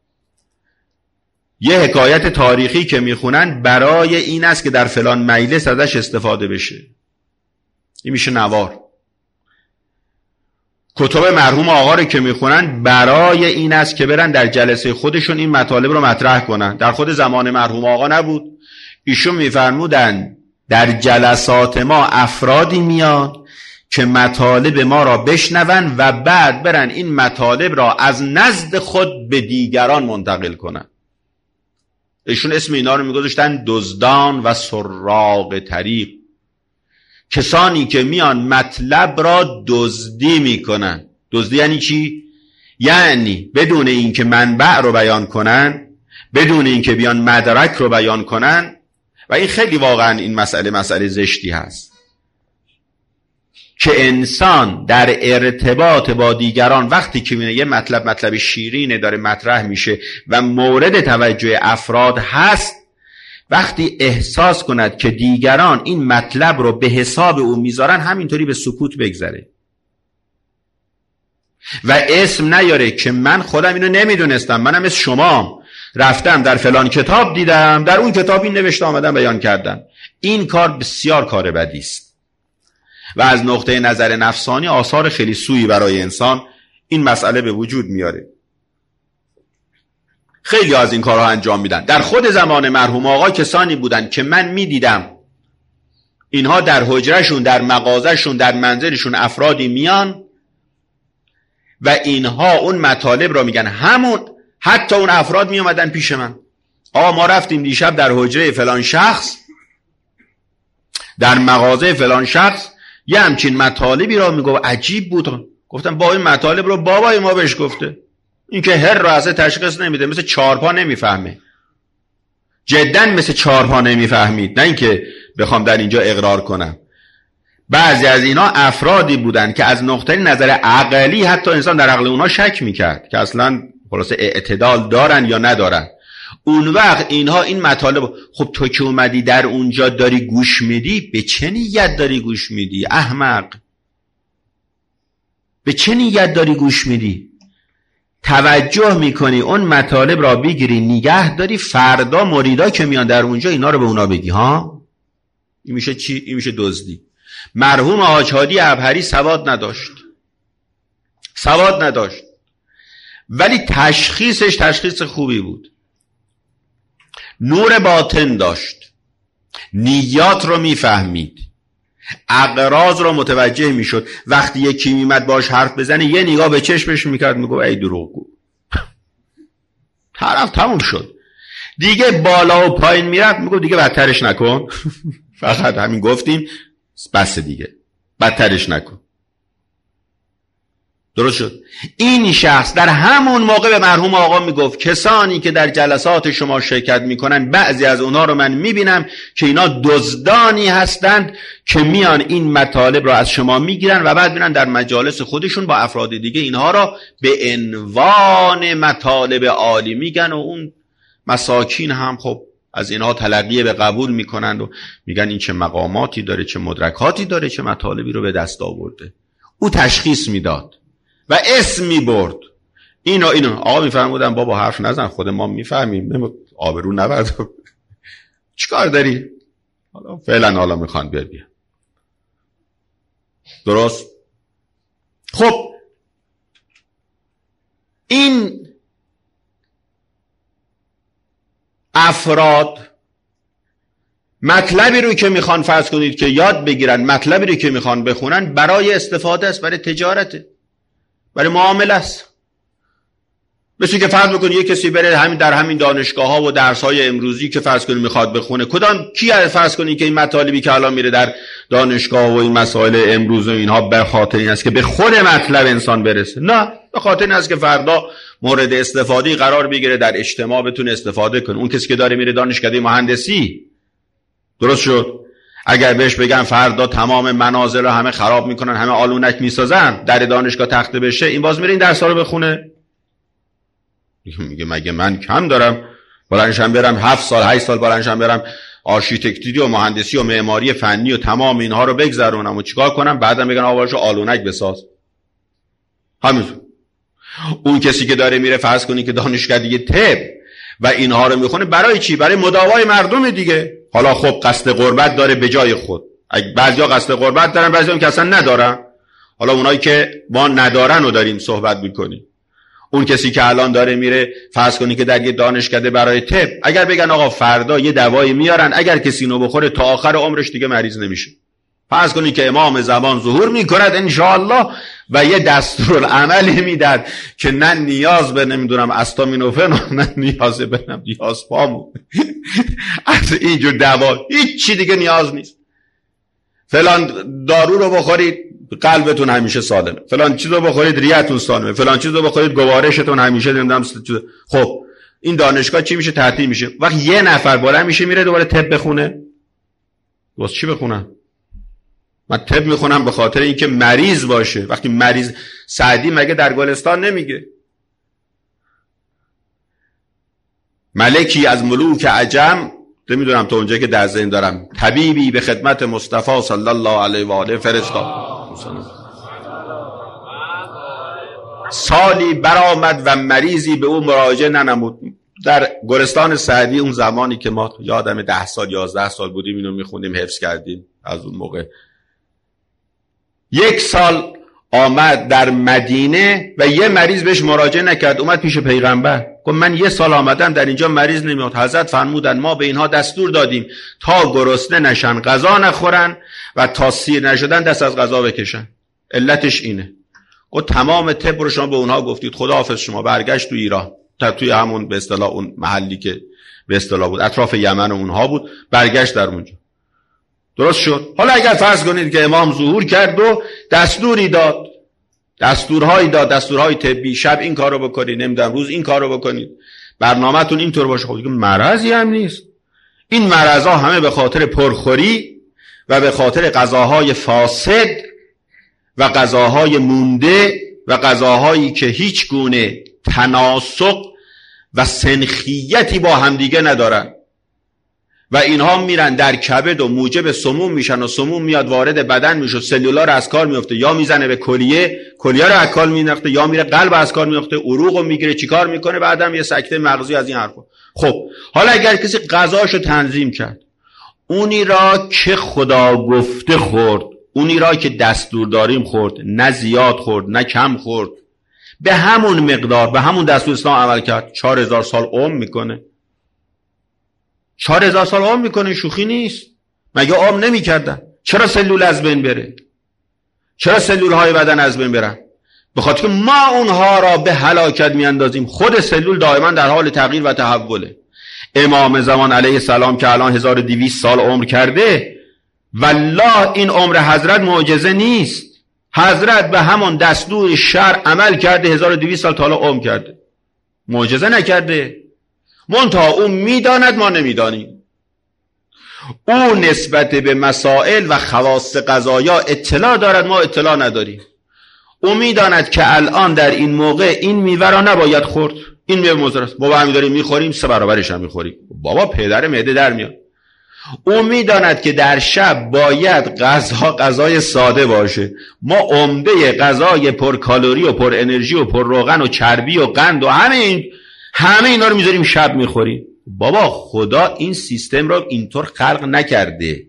یه حکایت تاریخی که میخونن برای این است که در فلان مجلس ازش استفاده بشه. این میشه نوار. کتب مرحوم آقا رو که میخونن برای این است که برن در جلسه خودشون این مطالب رو مطرح کنن. در خود زمان مرحوم آقا نبود. ایشون میفرمودن در جلسات ما افرادی میاد که مطالب ما را بشنون و بعد برن این مطالب را از نزد خود به دیگران منتقل کنن. ایشون اسم اینا رو میگذاشتن دزدان و سراغ طریق. کسانی که میان مطلب را دزدی میکنن. دزدی یعنی چی؟ یعنی بدون اینکه منبع رو بیان کنن، بدون اینکه بیان مدرک رو بیان کنن. و این خیلی واقعا این مسئله مسئله زشتی هست که انسان در ارتباط با دیگران وقتی که یه مطلب مطلب شیرینه داره مطرح میشه و مورد توجه افراد هست، وقتی احساس کند که دیگران این مطلب رو به حساب او میذارن، همینطوری به سکوت بگذره و اسم نیاره که من خودم اینو نمیدونستم، منم مثل شما رفتم در فلان کتاب دیدم، در اون کتاب این نوشته آمدم بیان کردم. این کار بسیار کار بدی است و از نقطه نظر نفسانی آثار خیلی سوئی برای انسان این مسئله به وجود میاره. خیلی از این کارها انجام میدن. در خود زمان مرحوم آقا کسانی بودن که من میدیدم اینها در حجرهشون، در مغازهشون، در منزلشون افرادی میان و اینها اون مطالب را میگن. همون حتی اون افراد میومدن پیش من، آقا ما رفتیم دیشب در حجره فلان شخص، در مغازه فلان شخص یه همچین مطالبی را میگفت، عجیب بود. گفتم با این مطالب رو بابای ما بهش گفته، این که هر را اصلا تشخیص نمیده، مثل چارپا نمیفهمه، جدا مثل چارپا نمیفهمید. نه اینکه بخوام در اینجا اقرار کنم، بعضی از اینا افرادی بودن که از نقطه نظر عقلی حتی انسان در عقل اونها شک میکرد که اصلا خلاصه اعتدال دارن یا ندارن. اون وقت اینها این مطالب، خب تو که اومدی در اونجا داری گوش میدی، به چه نیت داری گوش میدی احمق؟ به چه نیت داری گوش میدی؟ توجه میکنی اون مطالب را بگیری نگه داری، فردا مریدا که میان در اونجا اینا رو به اونا بگی. ها این میشه چی؟ این میشه دزدی. مرحوم حاج هادی عبهری سواد نداشت، سواد نداشت ولی تشخیصش تشخیص خوبی بود، نور باطن داشت، نیات رو میفهمید، اغراض رو متوجه میشد. وقتی یکی میمد باش حرف بزنه یه نگاه به چشمش میکرد، میگو ای دروغگو، طرف تموم شد دیگه. بالا و پایین میرفت، میگو دیگه بدترش نکن فقط همین گفتیم بس دیگه، بدترش نکن. درست شد. این شخص در همون موقع به مرحوم آقا میگفت کسانی که در جلسات شما شرکت میکنن، بعضی از اونها رو من میبینم که اینا دزدانی هستند که میان این مطالب رو از شما میگیرن و بعد میرن در مجالس خودشون با افراد دیگه اینها رو به عنوان مطالب عالی میگن و اون مساکین هم خب از اینها تلقی به قبول میکنن و میگن این چه مقاماتی داره، چه مدرکاتی داره، چه مطالبی رو به دست آورده. او تشخیص میداد و اسم میبرد. اینو اینو آقا میفهمودن بابا حرف نزن، خود ما میفهمیم، آبرو نبرد چیکار داری؟ حالا فعلا حالا میخوان بیاد بیا. درست؟ خب این افراد مطلبی رو که میخوان فرض کنید که یاد بگیرن، مطلبی رو که میخوان بخونن برای استفاده است، برای تجارته، برای معامله است. مثل که فرض بکنید یک کسی بره همین در همین دانشگاه ها و درس های امروزی که فرض کنید میخواد بخونه، کدام کی فرض کنید که این مطالبی که الان میره در دانشگاه و این مسائل امروز و اینها به خاطر این است که به خود مطلب انسان برسه؟ نه، به خاطر این است که فردا مورد استفاده قرار بگیره، در اجتماع بتونه استفاده کنه. اون کسی که داره میره دانشکده مهندسی، درست شد، اگر بهش بگن فردا تمام منازل رو همه خراب میکنن، همه آلونک میسازن، در دانشگاه تخته بشه، این باز میره این درس‌ها رو بخونه؟ میگه مگه من کم دارم بلندشم برم هفت سال هشت سال بلندشم برم آرشیتکتوری و مهندسی و معماری فنی و تمام اینها رو بگذرونم و چیکار کنم؟ بعدم میگن آواشو آلونک بساز. همین اون کسی که داره میره فرض کنی که دانشکده طب و اینها رو میخونه، برای چی؟ برای مداوای مردم دیگه. حالا خب قصد قربت داره به جای خود، بعضیا قصد قربت دارن، بعضیا که اصلا ندارن. حالا اونایی که ما ندارن رو داریم صحبت میکنیم. اون کسی که الان داره میره فرض کنی که در یه دانشکده برای طب، اگر بگن آقا فردا یه دوایی میارن اگر کسی اینو بخوره تا آخر عمرش دیگه مریض نمیشه، فرض کنی که امام زمان ظهور میکند انشاءالله و یه دستورالعملی میداد که نه نیاز به نمیدونم استامینوفن و نه نیاز به دیازپام از اینجور دوا هیچ چی دیگه نیاز نیست، فلان دارو رو بخورید قلبتون همیشه سالمه، فلان چیزو بخورید ریتون سالمه، فلان چیزو بخورید گوارشتون همیشه نمیدونم. خب این دانشگاه چی میشه؟ تعطیل میشه. وقت یه نفر بالا میشه میره دوباره طب بخونه. واسه چی بخونم؟ من طب میخونم به خاطر اینکه مریض باشه. وقتی مریض، سعدی مگه در گلستان نمیگه ملکی از ملوک عجم، نمیدونم تو اونجایی که در ذهن دارم، طبیبی به خدمت مصطفی صلی الله علیه و آله فرستاد، سالی برآمد و مریضی به او مراجعه ننمود. در گلستان سعدی اون زمانی که ما یادم ده سال یازده سال بودیم اینو میخوندیم حفظ کردیم از اون موقع، یک سال آمد در مدینه و یه مریض بهش مراجعه نکرد، اومد پیش پیغمبر گفت من یه سال آمدم در اینجا مریض نمیاد. حضرت فرمودن ما به اینها دستور دادیم تا گرسنه نشن غذا نخورن و تا سیر نشدن دست از غذا بکشن، علتش اینه. گفت تمام طب رو شما به اونها گفتید، خداحافظ شما. برگشت تو ایران، تا توی همون به اصطلاح اون محلی که به اصطلاح بود اطراف یمن و اونها بود، برگشت در اونجا. درست شد. حالا اگر فرض کنید که امام ظهور کرد و دستوری داد، دستورهایی داد، دستورهای طبی، شب این کارو بکنید، نمیدونم روز این کارو بکنید، برنامه‌تون اینطور باشه. خب دیگه مرضی هم نیست. این مرضا همه به خاطر پرخوری و به خاطر غذاهای فاسد و غذاهای مونده و غذاهایی که هیچ گونه تناسق و سنخیتی با همدیگه ندارن و اینها میرن در کبد و موجب سموم میشن و سموم میاد وارد بدن میشه، سلولار از کار میفته، یا میزنه به کلیه، کلیه رو از کار مینداخته، یا میره قلب از کار مینداخته، عروق رو میگیره، چیکار میکنه؟ بعدم یه سکته مغزی از این حرفا. خب حالا اگر کسی غذاشو تنظیم کرد، اونی را که خدا گفته خورد، اونی را که دستور داریم خورد، نه زیاد خورد نه کم خورد، به همون مقدار به همون دستور اسلام عمل کرد، چهار هزار سال عمر میکنه. چهار هزار سال عمر میکنه، شوخی نیست. مگه عمر نمیکردن؟ چرا سلول از بین بره؟ چرا سلول های بدن از بین برن؟ به خاطر که ما اونها را به هلاکت میاندازیم. خود سلول دائما در حال تغییر و تحوله. امام زمان علیه السلام که الان هزار و دویست سال عمر کرده، والله این عمر حضرت معجزه نیست. حضرت به همون دستور شرع عمل کرده، هزار و دویست سال تا حالا عمر کرده، معجزه نکرده. منتها او میداند ما نمیدانیم. او نسبت به مسائل و خواص قضایا اطلاع دارد، ما اطلاع نداریم. او میداند که الان در این موقع این میوه را نباید خورد، این میوه مضر است، بابا همین داریم میخوریم، سه برابرش هم میخوریم، بابا پدر معده در میاد. او میداند که در شب باید غذا غذای ساده باشه، ما عمده غذای پر کالری و پر انرژی و پر روغن و چربی و قند و همه این همه اینا رو میذاریم شب میخوریم. بابا خدا این سیستم رو اینطور خلق نکرده.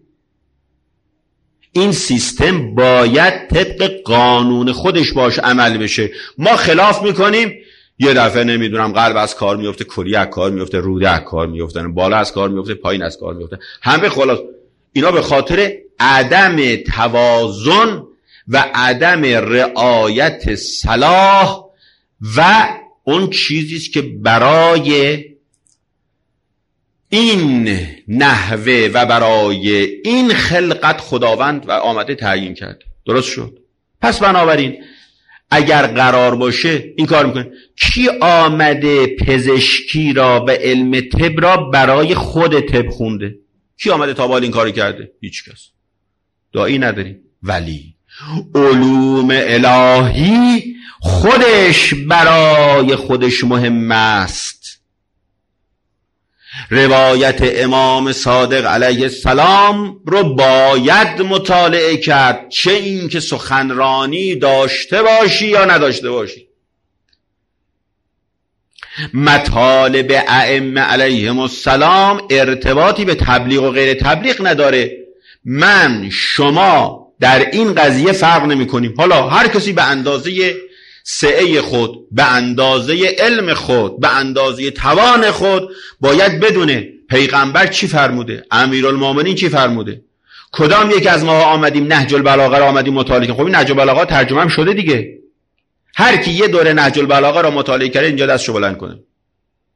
این سیستم باید طبق قانون خودش باش عمل بشه. ما خلاف میکنیم، یه دفعه نمیدونم قلب از کار میفته، کلیه از کار میفته، روده از کار میفته، بالا از کار میفته، پایین از کار میفته. همه خلاص اینا به خاطر عدم توازن و عدم رعایت صلاح و اون چیزیست که برای این نحوه و برای این خلقت خداوند و آمده تعیین کرد. درست شد؟ پس بنابراین اگر قرار باشه این کار میکنه. کی آمده پزشکی را و علم طب را برای خود طب خونده؟ کی آمده تا بالا این کار کرده؟ هیچ کس. داعی نداریم. ولی علوم الهی خودش برای خودش مهم است. روایت امام صادق علیه السلام رو باید مطالعه کرد، چه این که سخنرانی داشته باشی یا نداشته باشی. مطالب ائمه علیهم السلام ارتباطی به تبلیغ و غیر تبلیغ نداره. من شما در این قضیه فرق نمی کنیم. حالا هر کسی به اندازه سعه خود، به اندازه علم خود، به اندازه توان خود باید بدونه پیغمبر چی فرموده، امیرالمومنین چی فرموده. کدام یک از ما آمدیم نهج البلاغه را آمدیم مطالعه کنیم؟ خب این نهج البلاغه ترجمه هم شده دیگه. هر کی یه دوره نهج البلاغه را مطالعه کرده اینجا دستشو بلند کنه.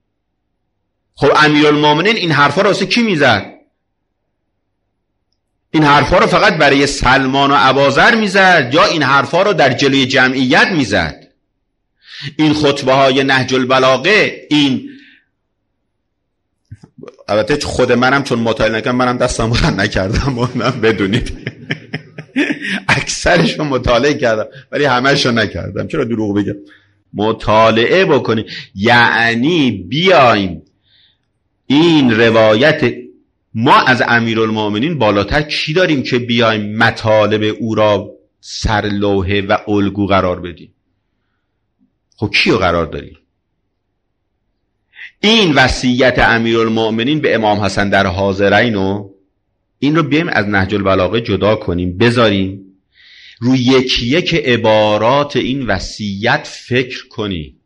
خب امیرالمومنین این حرفا را واسه کی میزد؟ این حرفا رو فقط برای سلمان و اباذر میزد یا این حرفا رو در جلوی جمعیت میزد؟ این خطبه های نهج البلاغه، این البته خود منم چون مطالعه نکردم، منم دستم بلند نکردم اونم بدونید اکثرش رو مطالعه کردم ولی همه‌شو نکردم. چرا دروغ بگم؟ مطالعه بکنید، یعنی بیایم این روایت ما از امیرالمومنین بالاتر کی داریم که بیایم مطالب او را سرلوحه و الگو قرار بدیم؟ خب کیو قرار داریم؟ این وصیت امیرالمومنین به امام حسن در حاضرین و این رو بیایم از نهج البلاغه جدا کنیم، بذاریم روی یکی یک عبارات این وصیت فکر کنیم.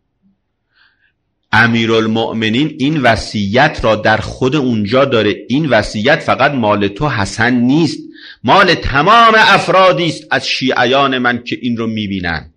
امیرالمومنین این وصیت را در خود اونجا داره. این وصیت فقط مال تو حسن نیست، مال تمام افرادی است از شیعیان من که این رو میبینن.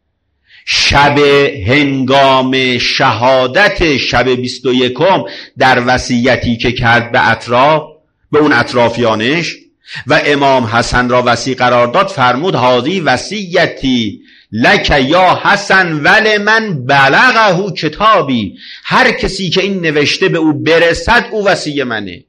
شب هنگام شهادت شب بیست و یکم در وصیتی که کرد به اطراف، به اون اطرافیانش و امام حسن را وصی قرار داد، فرمود هذی وصیتی لک یا حسن ول من بلغه کتابی، هر کسی که این نوشته به او برسد او وصی منه.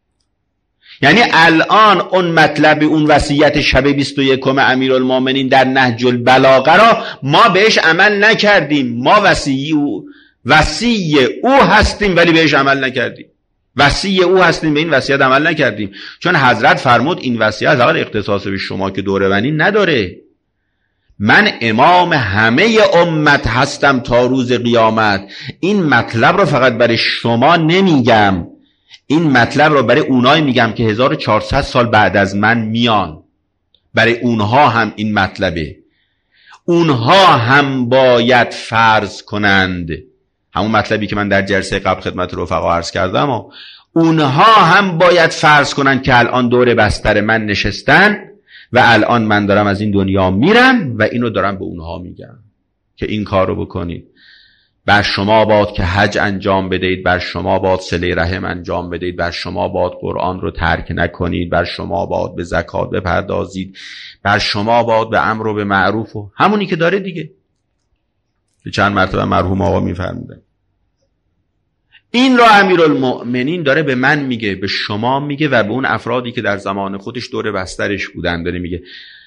یعنی الان اون مطلب اون وصیت شب بیست و یکم امیرالمومنین در نهج البلاغه را ما بهش عمل نکردیم، ما وصی او وصی او هستیم ولی بهش عمل نکردیم، وصی او هستیم به این وصیت عمل نکردیم. چون حضرت فرمود این وصیت فقط اختصاص به شما که دوره بنی نداره، من امام همه امت هستم تا روز قیامت. این مطلب رو فقط برای شما نمیگم، این مطلب رو برای اونایی میگم که هزار و چهارصد سال بعد از من میان، برای اونها هم این مطلبه. اونها هم باید فرض کنند همون مطلبی که من در جلسه قبل خدمت رفقا عرض کردم و اونها هم باید فرض کنند که الان دور بستر من نشستن و الان من دارم از این دنیا میرم و اینو دارم به اونها میگم که این کار رو بکنید. بر شما باد که حج انجام بدهید، بر شما باد صله رحم انجام بدهید، بر شما باد قرآن رو ترک نکنید، بر شما باد به زکات بپردازید، بر شما باد به امر و به معروف و همونی که داره دیگه. چند مرتبه مرحوم آقا میفرمودن این رو امیرالمومنین داره به من میگه، به شما میگه و به اون افرادی که در زمان خودش دور بسترش بودن داره میگه.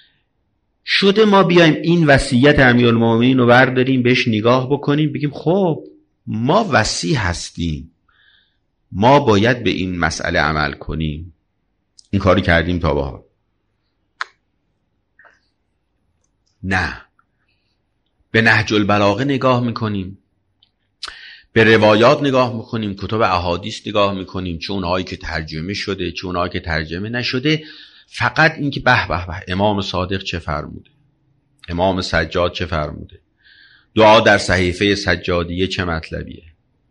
شده ما بیایم این وصیت امیرالمومنین رو برداریم بهش نگاه بکنیم بگیم خب ما وصی هستیم، ما باید به این مسئله عمل کنیم. این کاری کردیم تا به حال؟ نه. به نهج البلاغه نگاه میکنیم، به روایات نگاه میکنیم، کتب احادیث نگاه میکنیم، چه اونهایی که ترجمه شده چه اونهایی که ترجمه نشده. فقط این که به به به امام صادق چه فرموده، امام سجاد چه فرموده، دعا در صحیفه سجادیه چه مطلبیه،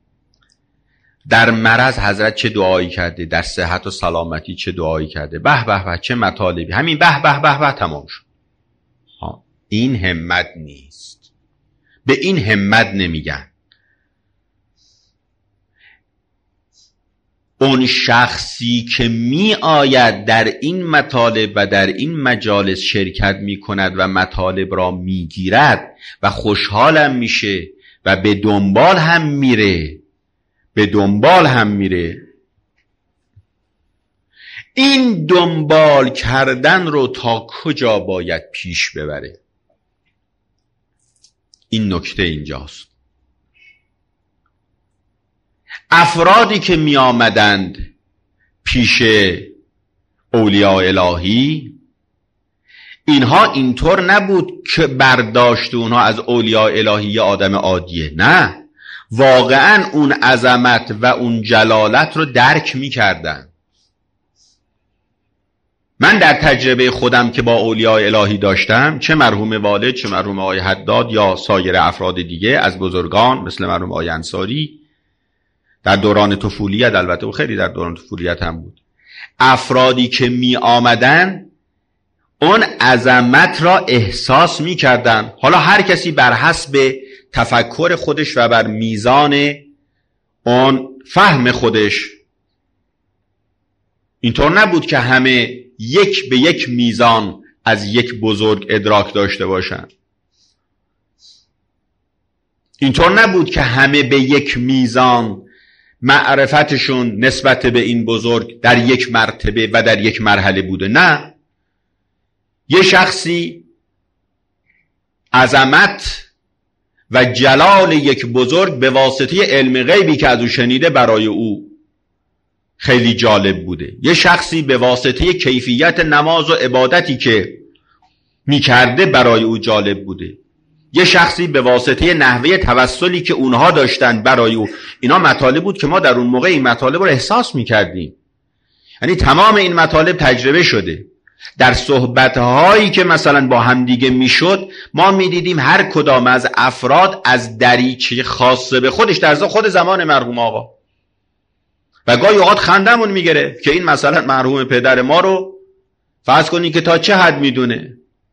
در مرض حضرت چه دعایی کرده، در صحت و سلامتی چه دعایی کرده، به به به چه مطالبی. همین به به به به تمام شد. ها این همت نیست، به این همت نمیگن. اون شخصی که می آید در این مطالب و در این مجالس شرکت می کند و مطالب را می گیرد و خوشحالم میشه و به دنبال هم میره، به دنبال هم میره، این دنبال کردن رو تا کجا باید پیش ببره؟ این نکته اینجاست. افرادی که می آمدند پیش اولیاء الهی، اینها اینطور نبود که برداشت اونها از اولیاء الهی یه آدم عادیه، نه، واقعا اون عظمت و اون جلالت رو درک می کردن. من در تجربه خودم که با اولیاء الهی داشتم، چه مرحوم والد چه مرحوم آقای حداد یا سایر افراد دیگه از بزرگان مثل مرحوم آقای انصاری، در دوران طفولیت البته و خیلی در دوران طفولیت هم بود، افرادی که می آمدن اون عظمت را احساس می کردن. حالا هر کسی بر حسب تفکر خودش و بر میزان اون فهم خودش اینطور نبود که همه یک به یک میزان از یک بزرگ ادراک داشته باشند. اینطور نبود که همه به یک میزان معرفتشون نسبت به این بزرگ در یک مرتبه و در یک مرحله بوده. نه، یه شخصی عظمت و جلال یک بزرگ به واسطه علم غیبی که از او شنیده برای او خیلی جالب بوده. یه شخصی به واسطه کیفیت نماز و عبادتی که میکرده برای او جالب بوده. یه شخصی به واسطه نحوه توسلی که اونها داشتن برای او. اینا مطالب بود که ما در اون موقع این مطالب رو احساس میکردیم. یعنی تمام این مطالب تجربه شده. در صحبتهایی که مثلا با همدیگه میشد ما میدیدیم هر کدام از افراد از دریچه خاصه به خودش در خود زمان مرحوم آقا و گاهی اوقات خندمون میگیره که این مثلا مرحوم پدر ما رو فرض کنی که تا چه حد میدونه،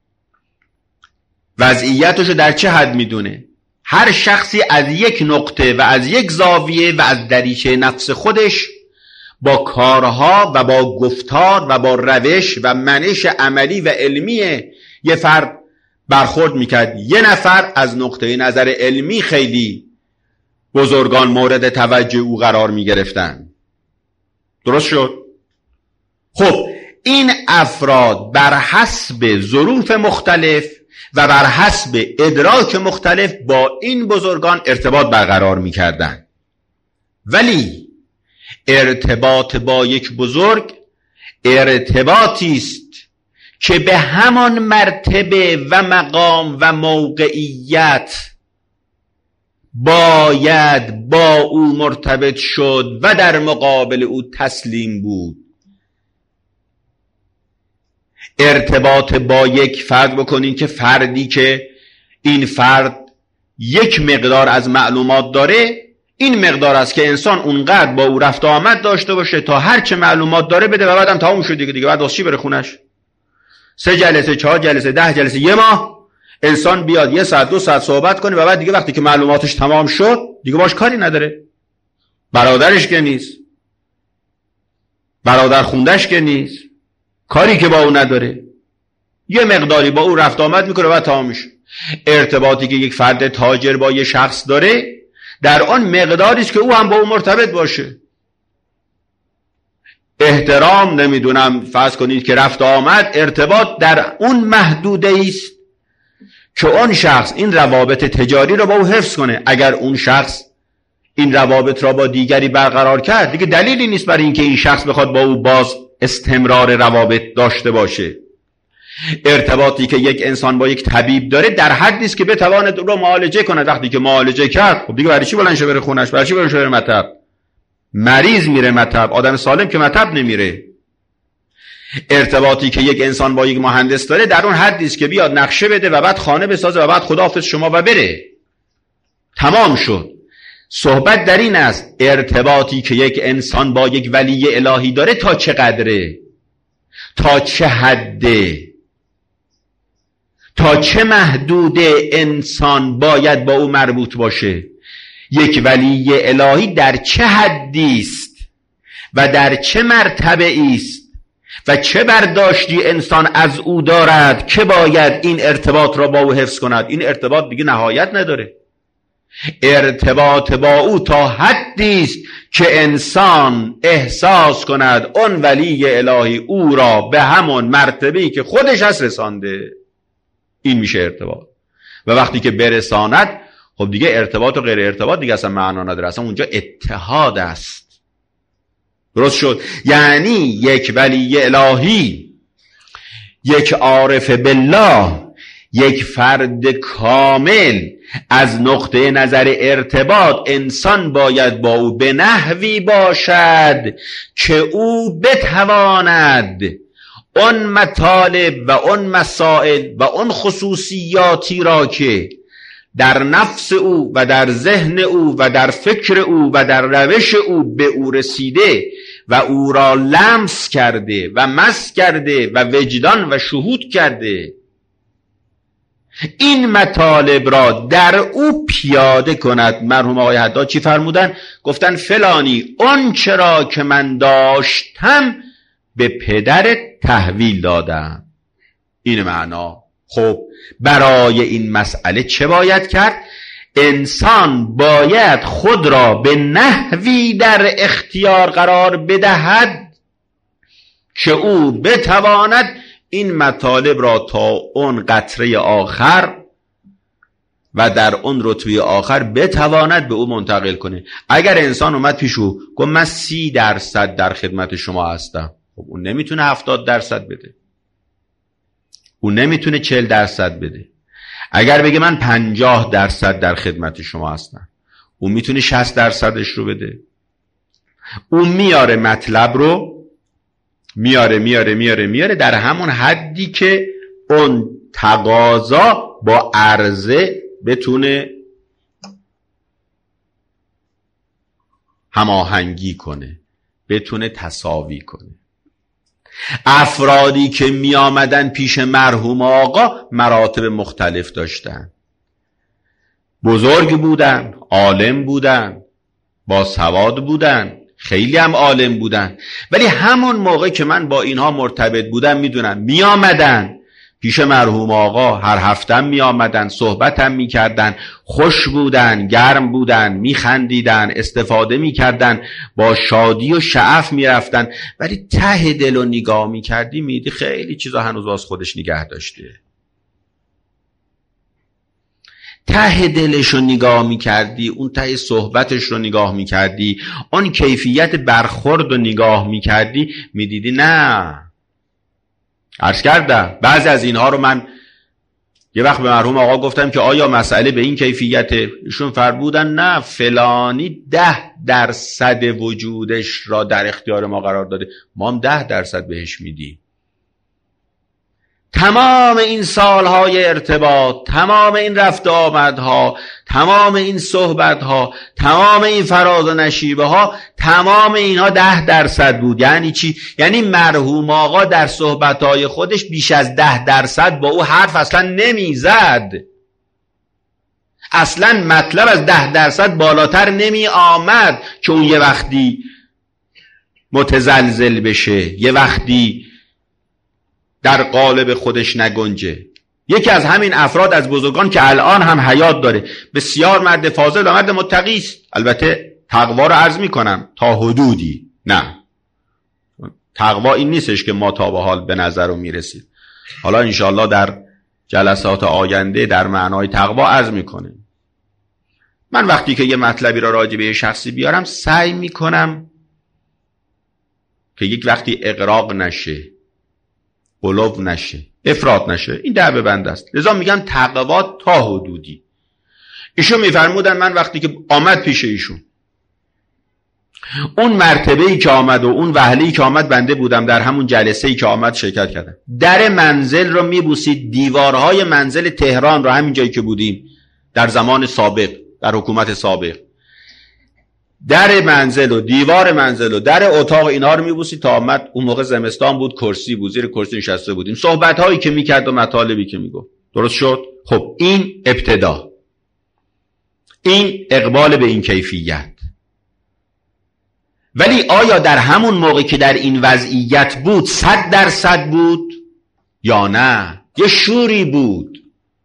وضعیتشو در چه حد میدونه. هر شخصی از یک نقطه و از یک زاویه و از دریچه نفس خودش با کارها و با گفتار و با روش و منش عملی و علمی یه فرد برخورد میکرد. یه نفر از نقطه نظر علمی خیلی بزرگان مورد توجه او قرار میگرفتن. درست شد؟ خب این افراد بر حسب ظروف مختلف و بر حسب ادراک مختلف با این بزرگان ارتباط برقرار میکردن. ولی ارتباط با یک بزرگ ارتباطی است که به همان مرتبه و مقام و موقعیت باید با او مرتبط شد و در مقابل او تسلیم بود. ارتباط با یک فرد بکنین که فردی که این فرد یک مقدار از معلومات داره، این مقدار است که انسان اونقدر با او رفت آمد داشته باشه تا هر چه معلومات داره بده و بعدم تموم شد دیگه. دیگه بعد واسه چی بره خونش؟ سه جلسه، چهار جلسه، ده جلسه، یه ماه انسان بیاد یه ساعت دو ساعت صحبت کنه و بعد دیگه وقتی که معلوماتش تمام شد دیگه باش کاری نداره. برادرش که نیست، برادر خوندش که نیست، کاری که با او نداره، یه مقداری با او رفت آمد میکنه و بعد تمام میشه. ارتباطی که یک فرد تاجر با یه شخص داره در آن مقداری است که او هم با او مرتبط باشه. احترام، نمیدونم فرض کنید که رفت آمد، ارتباط در اون محدوده است که اون شخص این روابط تجاری رو با او حفظ کنه. اگر اون شخص این روابط را با دیگری برقرار کرد دیگه دلیلی نیست برای اینکه این شخص بخواد با او باز استمرار روابط داشته باشه. ارتباطی که یک انسان با یک طبیب داره در حدی است که بتواند رو معالجه کنه. وقتی که معالجه کرد خب دیگه برای چی بلند شه بره خونش؟ برای چی بلند شه بره مطب؟ مریض میره مطب، آدم سالم که مطب نمیره. ارتباطی که یک انسان با یک مهندس داره در اون حدی است که بیاد نقشه بده و بعد خانه بسازه و بعد خداحافظ شما و بره. تمام شد. صحبت در این است ارتباطی که یک انسان با یک ولی الهی داره تا چه قدره، تا چه حده، تا چه محدوده انسان باید با او مربوط باشه. یک ولی الهی در چه حدی است و در چه مرتبه است و چه برداشتی انسان از او دارد که باید این ارتباط را با او حفظ کند. این ارتباط دیگه نهایت نداره. ارتباط با او تا حدی است که انسان احساس کند اون ولی الهی او را به همون مرتبه‌ای که خودش هست رسانده. این میشه ارتباط. و وقتی که برساند خب دیگه ارتباط و غیر ارتباط دیگه اصلا معنا نداره، اصلا اونجا اتحاد است. درست شد؟ یعنی یک ولی الهی، یک عارف بالله، یک فرد کامل از نقطه نظر ارتباط انسان باید با او به نحوی باشد که او بتواند اون مطالب و اون مسائل و اون خصوصیاتی را که در نفس او و در ذهن او و در فکر او و در روش او به او رسیده و او را لمس کرده و مس کرده و وجدان و شهود کرده، این مطالب را در او پیاده کند. مرحوم آقای حداد چی فرمودن؟ گفتن فلانی اون چرا که من داشتم به پدرت تحویل دادم. این معنا. خب برای این مسئله چه باید کرد؟ انسان باید خود را به نحوی در اختیار قرار بدهد که او بتواند این مطالب را تا اون قطره آخر و در اون رتبه آخر بتواند به او منتقل کنه. اگر انسان اومد پیش او گفت من سی درصد در خدمت شما هستم، خب اون نمیتونه هفتاد درصد بده، اون نمیتونه چهل درصد بده. اگر بگه من پنجاه درصد در خدمت شما هستم، اون میتونه شصت درصدش رو بده. اون میاره مطلب رو، میاره میاره میاره میاره در همون حدی که اون تقاضا با عرضه بتونه هماهنگی کنه، بتونه تساوی کنه. افرادی که می آمدن پیش مرحوم آقا مراتب مختلف داشتن، بزرگ بودن، عالم بودن، با سواد بودن، خیلی هم عالم بودن، ولی همون موقع که من با اینها مرتبط بودم میدونم می آمدن پیش مرحوم آقا، هر هفتم می آمدن، صحبت هم می کردن، خوش بودن، گرم بودن، می خندیدن، استفاده می کردن، با شادی و شعف می رفتن، ولی ته دل و نگاه می کردی میدی خیلی چیزا هنوز باز خودش نگه داشته. ته دلش رو نگاه می کردی، اون ته صحبتش رو نگاه می کردی، اون کیفیت برخورد رو نگاه می کردی، می دیدی نه. عرض کردم بعضی از اینها رو من یه وقت به مرحوم آقا گفتم که آیا مسئله به این کیفیت؟ ایشون فرمودن نه، فلانی ده درصد وجودش را در اختیار ما قرار داده، ما هم ده درصد بهش میدیم. تمام این سالهای ارتباط، تمام این رفت آمدها، تمام این صحبتها، تمام این فراز و نشیبه ها، تمام اینها ده درصد بود. یعنی چی؟ یعنی مرحوم آقا در صحبتهای خودش بیش از ده درصد با او حرف اصلا نمیزد، اصلا مطلب از ده درصد بالاتر نمی آمد که اون یه وقتی متزلزل بشه، یه وقتی در قالب خودش نگنجه. یکی از همین افراد از بزرگان که الان هم حیات داره، بسیار مرد فاضل و مرد متقی است، البته تقوا رو عرض میکنم تا حدودی، نه تقوا این نیستش که ما تا به حال به نظر رو میرسید، حالا انشاءالله در جلسات آینده در معنای تقوا عرض میکنیم. من وقتی که یه مطلبی را راجع به شخصی بیارم سعی میکنم که یک وقتی اغراق نشه، غلو نشه، افراط نشه، این دعوه بند است. لذا میگم تقوا تا حدودی. ایشون میفرمودن من وقتی که آمد پیش ایشون، اون مرتبه‌ای که آمد و اون وهله‌ای که آمد بنده بودم، در همون جلسه‌ای که آمد شرکت کردم، در منزل رو میبوسید، دیوارهای منزل تهران رو، همین جایی که بودیم در زمان سابق، در حکومت سابق، در منزل و دیوار منزل و در اتاق اینا رو میبوسید تا آمد. اون موقع زمستان بود، کرسی بود، زیر کرسی نشسته بودیم، صحبت هایی که میکرد و مطالبی که میگفت. درست شد؟ خب این ابتدا، این اقبال به این کیفیت. ولی آیا در همون موقع که در این وضعیت بود صد درصد بود یا نه؟ یه شوری بود،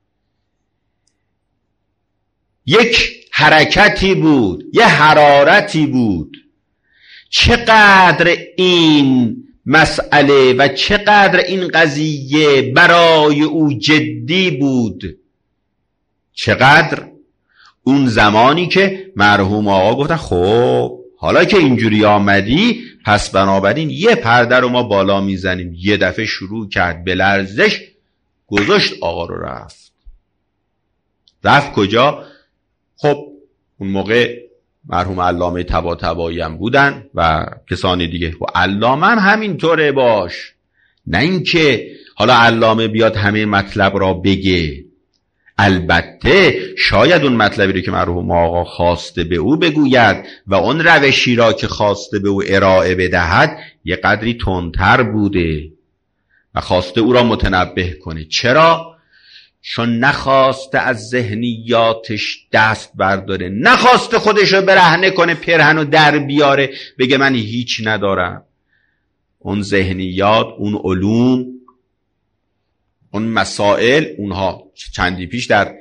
یک حرکتی بود، یه حرارتی بود. چقدر این مسئله و چقدر این قضیه برای او جدی بود، چقدر اون زمانی که مرحوم آقا گفتن خب حالا که اینجوری آمدی پس بنابراین یه پرده رو ما بالا میزنیم. یه دفعه شروع کرد به لرزش، گذاشت آقا رو رفت. رفت کجا؟ خب اون موقع مرحوم علامه طباطبایی هم بودن و کسانی دیگه. و علامه هم همینطوره باش، نه اینکه حالا علامه بیاد همه مطلب را بگه. البته شاید اون مطلبی رو که مرحوم آقا خواسته به او بگوید و اون روشی را که خواسته به او ارائه بدهد یه قدری تندتر بوده و خواسته او را متنبه کنه. چرا؟ چون نخواسته از ذهنیاتش دست برداره، نخواسته خودش رو برهنه کنه، پرهن رو در بیاره، بگه من هیچ ندارم. اون ذهنیات، اون علوم، اون مسائل، اونها چندی پیش در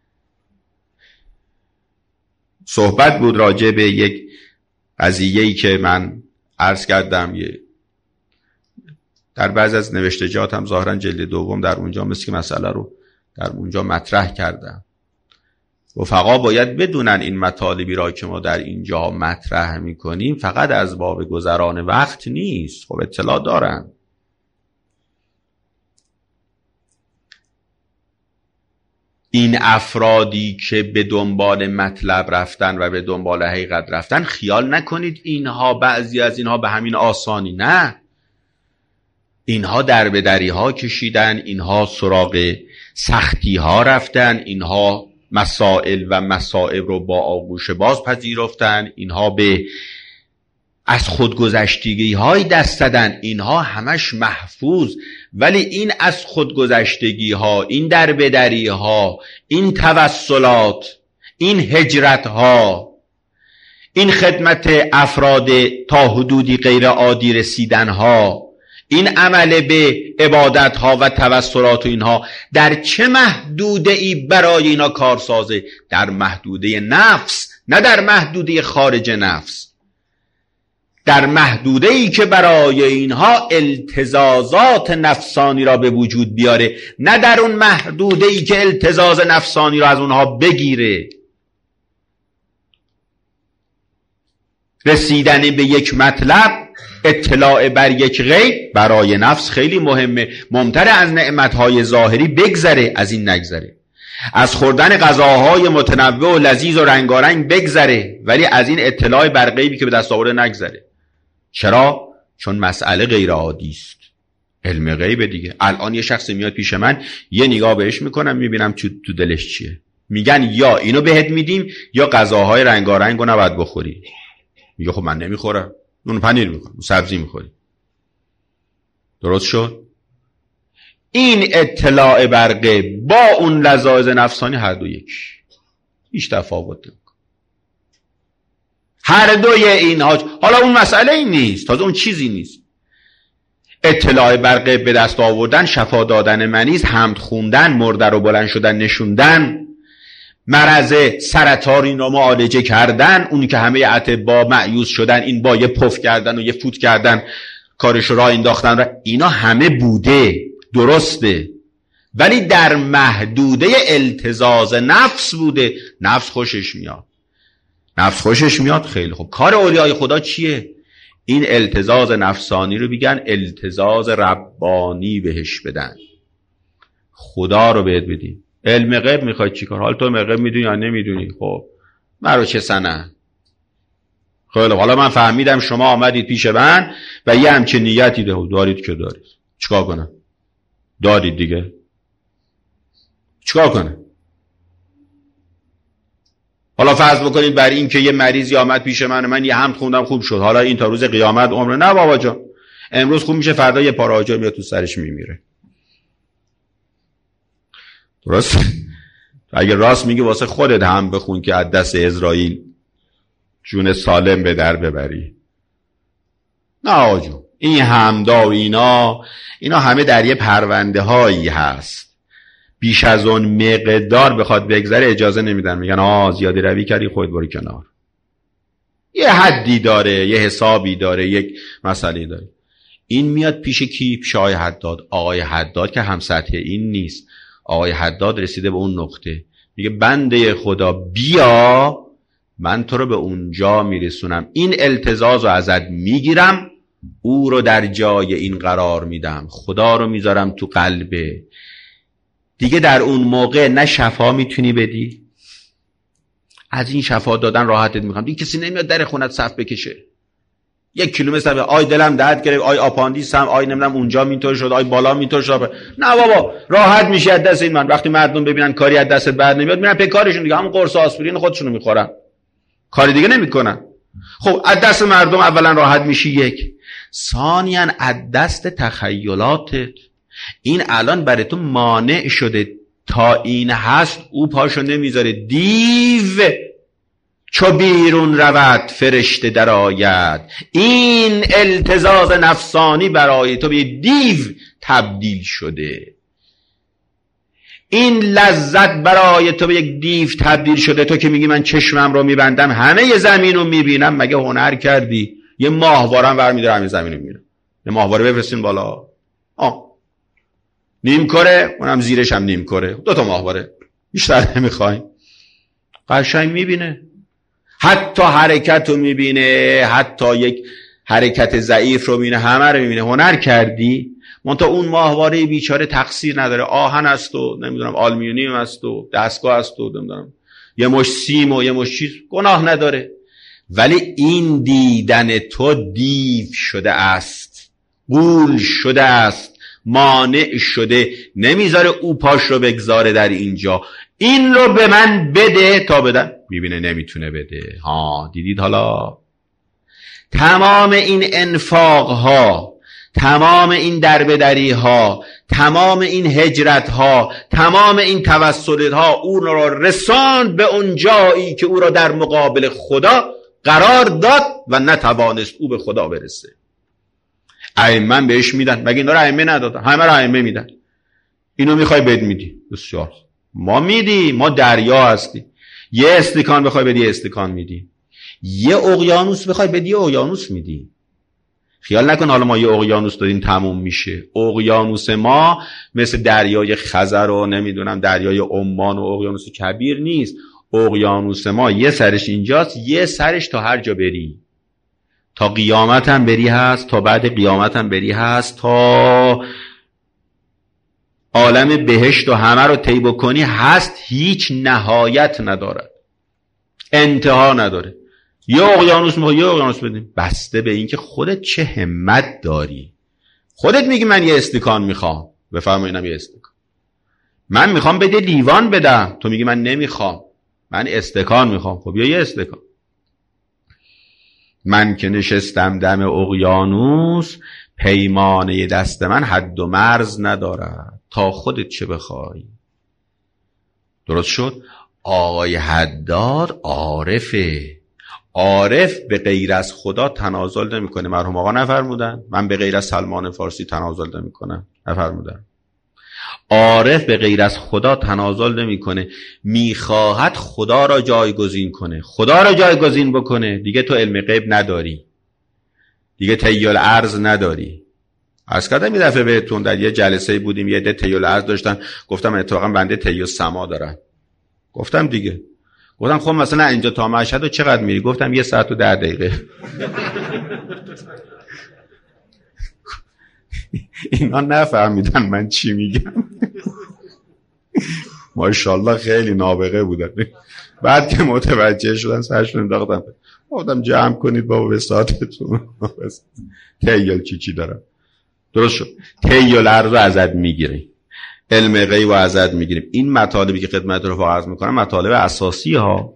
صحبت بود راجع به یک قضیه‌ای که من عرض کردم، یه در بعض از نوشتجاتم ظاهرا جلد دوم در اونجا مثل که مسئله رو در اونجا مطرح کردم. رفقا باید بدونن این مطالبی را که ما در اینجا مطرح میکنیم فقط از باب گذران وقت نیست. خب اطلاع دارن. این افرادی که به دنبال مطلب رفتن و به دنبال حقیقت رفتن، خیال نکنید اینها بعضی از اینها به همین آسانی، نه، اینها در به دری ها کشیدن، اینها سراغ سختی ها رفتن، اینها مسائل و مصائب رو با آغوش باز پذیرفتن، اینها به از خودگذشتگی های دست دادن، اینها همش محفوظ. ولی این از خودگذشتگی ها، این در به دری ها، این توسلات، این هجرت ها، این خدمت افراد تا حدودی غیر عادی رسیدن ها، این عمل به عبادت ها و توسلات و اینها در چه محدوده ای برای اینا کارسازه؟ در محدوده نفس، نه در محدوده خارج نفس. در محدوده ای که برای اینها التزازات نفسانی را به وجود بیاره، نه در اون محدوده ای که التزاز نفسانی را از اونها بگیره. رسیدن به یک مطلب، اطلاع بر یک غیب برای نفس خیلی مهمه. ممتنه از نعمتهای ظاهری بگذره، از این نگذره. از خوردن غذاهای متنوع و لذیذ و رنگارنگ بگذره، ولی از این اطلاع بر غیبی که به دست آورده نگذره. چرا؟ چون مسئله غیر عادی است. علم غیب دیگه. الان یه شخص میاد پیش من، یه نگاه بهش میکنم، میبینم تو تو دلش چیه. میگن یا اینو بهت میدیم یا غذاهای رنگارنگو نباید بخوری. میگه خب من نمیخورم، نون پنیر میخورم، سبزی میخوری. درست شد؟ این اطلاع بر غیب با اون لذاذ نفسانی هر دو یک، هیچ تفاوت نمیکنه. هر دوی اینها. حالا اون مسئله این نیست، تازه اون چیزی نیست. اطلاع بر غیب به دست آوردن، شفا دادن مریض، حمد خوندن، مرده رو بلند شدن نشوندن، مرض سرطان این رو معالجه کردن، اون که همه اطباء مایوس شدن، این با یه پف کردن و یه فوت کردن کارش رو راه انداختن، اینا همه بوده، درسته، ولی در محدوده التزاز نفس بوده. نفس خوشش میاد، نفس خوشش میاد، خیلی خوب. کار اولیای خدا چیه؟ این التزاز نفسانی رو بگن التزاز ربانی بهش بدن، خدا رو بهت بدین. علم غیب میخواد چیکار؟ حال تو علم غیب میدونی یا نمیدونی؟ خب مرا چه سنه. خیلی حالا من فهمیدم شما آمدید پیش من و یه همچین نیتی دارید که دارید، چیکار کنم؟ دارید دیگه، چیکار کنم؟ حالا فرض بکنید بر این که یه مریضی آمد پیش من، من یه حمد خوندم خوب شد، حالا این تا روز قیامت عمره. نه بابا جان، امروز خوب میشه، فردا یه پاره آجر میاد تو سرش میمیره. درست؟ اگه راست میگه واسه خودت هم بخون که از دست اسرائیل جون سالم به در ببری. نه آجو، این حمدا و اینا اینا همه در یه پرونده هایی هست، بیش از اون مقدار بخواد بگذره اجازه نمیدن، میگن آه زیادی روی کردی خودت برو کنار. یه حدی داره، یه حسابی داره، یک مسئله داره. این میاد پیش کی؟ پیش آقای حداد. آقای حداد که هم سطح این نیست. آقای حداد رسیده به اون نقطه، میگه بنده خدا بیا من تو رو به اونجا میرسونم، این التزاز رو ازت میگیرم، او رو در جای این قرار میدم، خدا رو میذارم تو قلبه. دیگه در اون موقع نه شفا میتونی بدی، از این شفا دادن راحتت میخوام. دیگه کسی نمیاد در خونت صف بکشه، یک کیلومتر آی دلم درد گرفت، آی آپاندیسم، آی نمیدونم اونجا اینطور شد، آی بالا اینطور شد. نه بابا، راحت میشی از دست این من. وقتی مردم ببینن کاری از دستت بر نمیاد، میرن به کارشون دیگه، همون قرص آسپرین خودشونو میخورن، کاری دیگه نمیکنن. خب از دست مردم اولا راحت میشی، یک. ثانیاً از دست تخیلاتت. این الان برای تو مانع شده، تا این هست او پاشو نمیذاره. دیو چو بیرون رود فرشته در آید. این التزاز نفسانی برای تو به دیو تبدیل شده، این لذت برای تو به یک دیو تبدیل شده. تو که میگی من چشمم رو میبندم همه ی زمین رو میبینم، مگه هنر کردی؟ یه ماهوارم برمی‌داره همه زمین رو میبینم. یه ماهواره بفرستین بالا، آه نیم کره، اونم زیرش هم نیم کره، دو تا ماهواره، بیشتر نمیخوایم. قشنگ میبینه، حتی حرکت رو میبینه، حتی یک حرکت ضعیف رو میبینه، همه رو میبینه. هنر کردی؟ منتها اون ماهواره بیچاره تقصیر نداره، آهن است و نمیدونم آلومینیوم است و دستگاه است و نمیدونم یه مش سیم و یه مش چیز، گناه نداره. ولی این دیدن تو دیو شده است، غول شده است، مانع شده، نمیذاره او پاش رو بگذاره در اینجا. این رو به من بده تا بدم، میبینه نمیتونه بده. ها دیدید؟ حالا تمام این انفاق ها، تمام این دربدری ها، تمام این هجرت ها، تمام این توسلات ها اون رو رساند به اون جایی که او را در مقابل خدا قرار داد و نتوانست او به خدا برسه. ائمه بهش میدن، مگه اینا رو ائمه ندادن؟ همه رو ائمه میدن. اینو میخوای بد میدی، بسیار ما میدی، ما دریا هستیم. یه استکان بخوای بدی استکان میدی، یه اقیانوس بخوای بدی اقیانوس میدی. خیال نکن حالا ما یه اقیانوس دادیم تموم میشه. اقیانوس ما مثل دریای خزر و نمیدونم دریای عمان و اقیانوس کبیر نیست. اقیانوس ما یه سرش اینجاست، یه سرش تا هر جا بری، تا قیامت هم بری هست، تا بعد قیامت هم بری هست، تا عالم بهشت و همه رو طی بکنی هست. هیچ نهایت نداره، انتها نداره. یه اقیانوس میخوای یه اقیانوس بدیم، بسته به این که خودت چه همت داری. خودت میگی من یه استکان میخوام، بفرمایینم یه استکان. من میخوام بده لیوان بدم، تو میگی من نمیخوام، من استکان میخوام. خب یا یه استکان. من که نشستم دم اقیانوس، پیمانه دست من حد و مرز ندارد، تا خودت چه بخوای. درست شد؟ آقای حداد عارفه. عارف به غیر از خدا تنازل نمیکنه. مرحوم آقا نفرمودن من به غیر از سلمان فارسی تنازل نمیکنم؟ نفرمودن. عارف به غیر از خدا تنازل نمیکنه، میخواهد خدا را جایگزین کنه. خدا را جایگزین بکنه دیگه تو علم غیب نداری، دیگه تیل ارز نداری. عرض کردم یه دفعه بهتون در یه جلسه بودیم، یه عده تیل ارز داشتن، گفتم اتفاقا بنده تیل سما دارم. گفتم دیگه، گفتم خب مثلا اینجا تا مشهد و چقدر میری؟ گفتم یه ساعت و ده دقیقه. اینا نفهمیدن من چی میگم. ماشاءالله خیلی نابغه بودن. بعد که متوجه شدن سرشون انداختم، گفتم جمع کنید بابا به ساعتتون. تیل چی چی دارم. درست شد. تیل ارز رو ازت میگیریم، علم غیب رو ازت میگیریم. این مطالبی که خدمت رو عرض میکنم مطالب اساسی ها.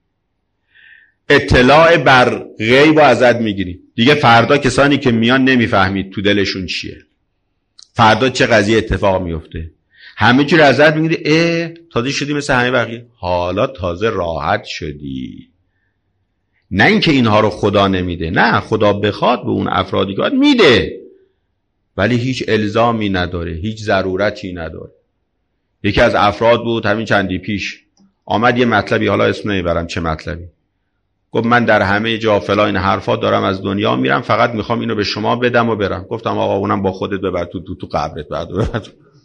اطلاع بر غیب رو ازت میگیریم. دیگه فردا کسانی که میان نمیفهمید تو دلشون چیه، فردا چه قضیه اتفاق میفته، همه چی رو ازت میگیری. اه تازه شدی مثل همه بقیه، حالا تازه راحت شدی. نه اینکه اینها رو خدا نمیده، نه خدا بخواد به اون افرادی که میده، ولی هیچ الزامی نداره، هیچ ضرورتی نداره. یکی از افراد بود همین چندی پیش آمد یه مطلبی، حالا اسم نمیبرم چه مطلبی، گفت من در همه جا فلا این حرفا دارم از دنیا میرم، فقط میخوام اینو به شما بدم و برم. گفتم آقا اونم با خودت ببر تو تو, تو قبرت بعد ببر.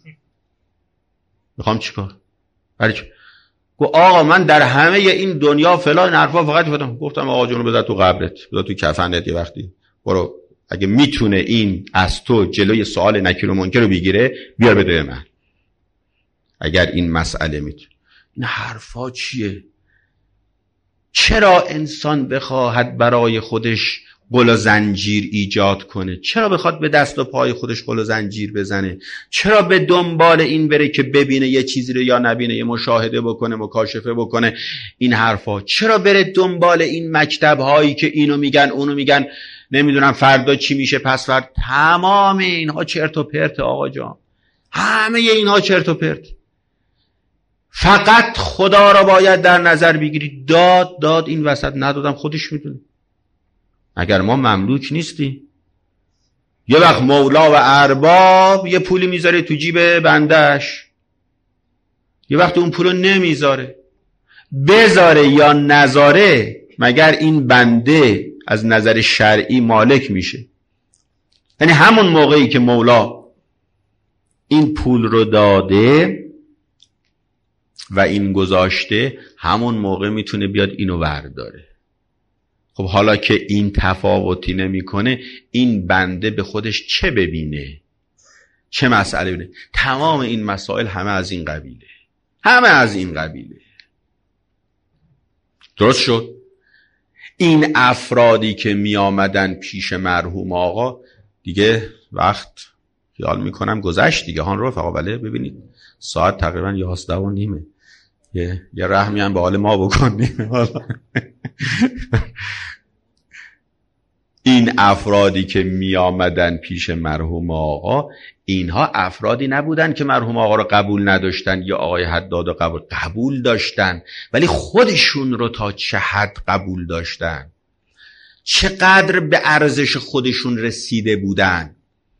میخوام چیکار؟ برای چی؟ گفت آقا من در همه این دنیا فلا این حرفا فقط بدم. گفتم آقا جونو بذار تو قبرت، بذار تو کفنت، یه وقتی برو اگه میتونه این از تو جلوی سوال نکیر و منکر رو بگیره بیار بده من، اگر این مسئله میتونه. این حرفا چیه؟ چرا انسان بخواهد برای خودش قل و زنجیر ایجاد کنه؟ چرا بخواد به دست و پای خودش قل و زنجیر بزنه؟ چرا به دنبال این بره که ببینه یه چیزی رو یا نبینه، یه مشاهده بکنه، مکاشفه بکنه؟ این حرفا چرا بره دنبال این مکتب هایی که اینو میگن اونو میگن، نمیدونم فردا چی میشه پس فردا؟ تمام اینها چرت و پرت آقا جان، همه اینها چرت و پرت. فقط خدا را باید در نظر بگیری. داد داد این وسط ندادم خودش میدونه. اگر ما مملوک نیستیم، یه وقت مولا و ارباب یه پولی میذاره تو جیب بندش، یه وقت اون پولو نمیذاره. بذاره یا نذاره، مگر این بنده از نظر شرعی مالک میشه؟ یعنی همون موقعی که مولا این پول رو داده و این گذاشته، همون موقع میتونه بیاد اینو برداره. خب حالا که این تفاوتی نمیکنه، این بنده به خودش چه ببینه؟ چه مسئله ببینه؟ تمام این مسائل همه از این قبیله، همه از این قبیله. درست شد؟ این افرادی که می آمدن پیش مرحوم آقا، دیگه وقت خیال میکنم گذشت دیگه هان رفقا. بله ببینید ساعت تقریبا یازده و نیمه. یه, یه رحمی هم به حال ما بکنیم. این افرادی که می آمدن پیش مرحوم آقا، اینها افرادی نبودن که مرحوم آقا رو قبول نداشتن یا آقای حداد رو قبول قبول داشتن، ولی خودشون رو تا چه حد قبول داشتن، چقدر به ارزش خودشون رسیده بودن،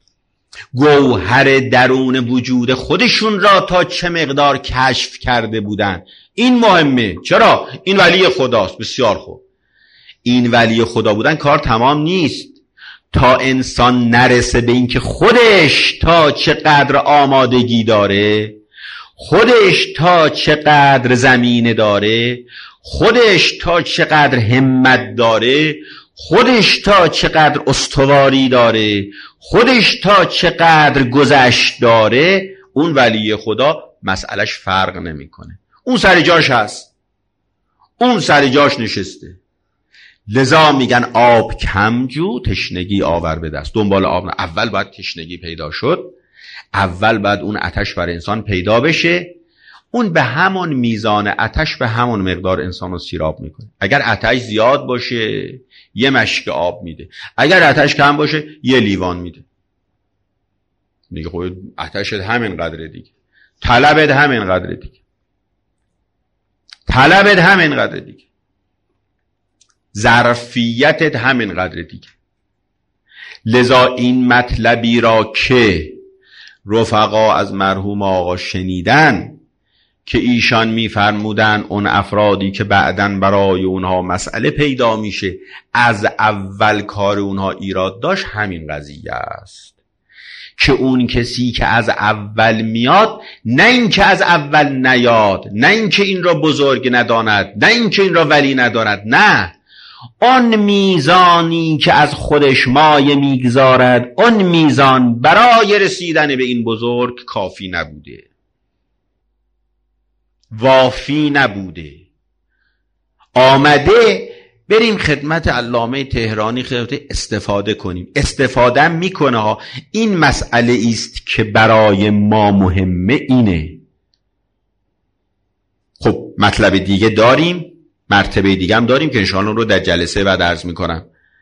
گوهر درون وجود خودشون را تا چه مقدار کشف کرده بودن. این مهمه. چرا؟ این ولی خداست. بسیار خوب، این ولی خدا بودن کار تمام نیست تا انسان نرسه به این که خودش تا چقدر آمادگی داره، خودش تا چقدر زمینه داره، خودش تا چقدر همت داره، خودش تا چقدر استواری داره، خودش تا چقدر گذشت داره. اون ولی خدا مسئلهش فرق نمیکنه. اون سر جاش هست، اون سر جاش نشسته. لذا میگن آب کم جو تشنگی آور به دست. دنبال آب نه. اول باید تشنگی پیدا شد، اول باید اون آتش بر انسان پیدا بشه. اون به همون میزان آتش به همون مقدار انسان رو سیراب میکنه. اگر آتش زیاد باشه یه مشک آب میده، اگر آتش کم باشه یه لیوان میده. دیگه خب آتشت همین قدره دیگه، طلبت همین قدره دیگه، طلبت همین قدره دیگه، ظرفیتت همین قدر دیگه. لذا این مطلبی را که رفقا از مرحوم آقا شنیدن که ایشان میفرمودن اون افرادی که بعداً برای اونها مسئله پیدا میشه، از اول کار اونها ایراد داشت، همین قضیه است که اون کسی که از اول میاد، نه این که از اول نیاد، نه این که این را بزرگ نداند، نه این که این را ولی نداند، نه، اون میزانی که از خودش مایه میگذارد، اون میزان برای رسیدن به این بزرگ کافی نبوده، وافی نبوده. آمده بریم خدمت علامه تهرانی، خدمت استفاده کنیم. استفاده میکنه ها. این مسئله است که برای ما مهمه. اینه. خب مطلب دیگه داریم، مرتبه دیگه هم داریم که انشاءالله رو در جلسه بعد عرض میکنم.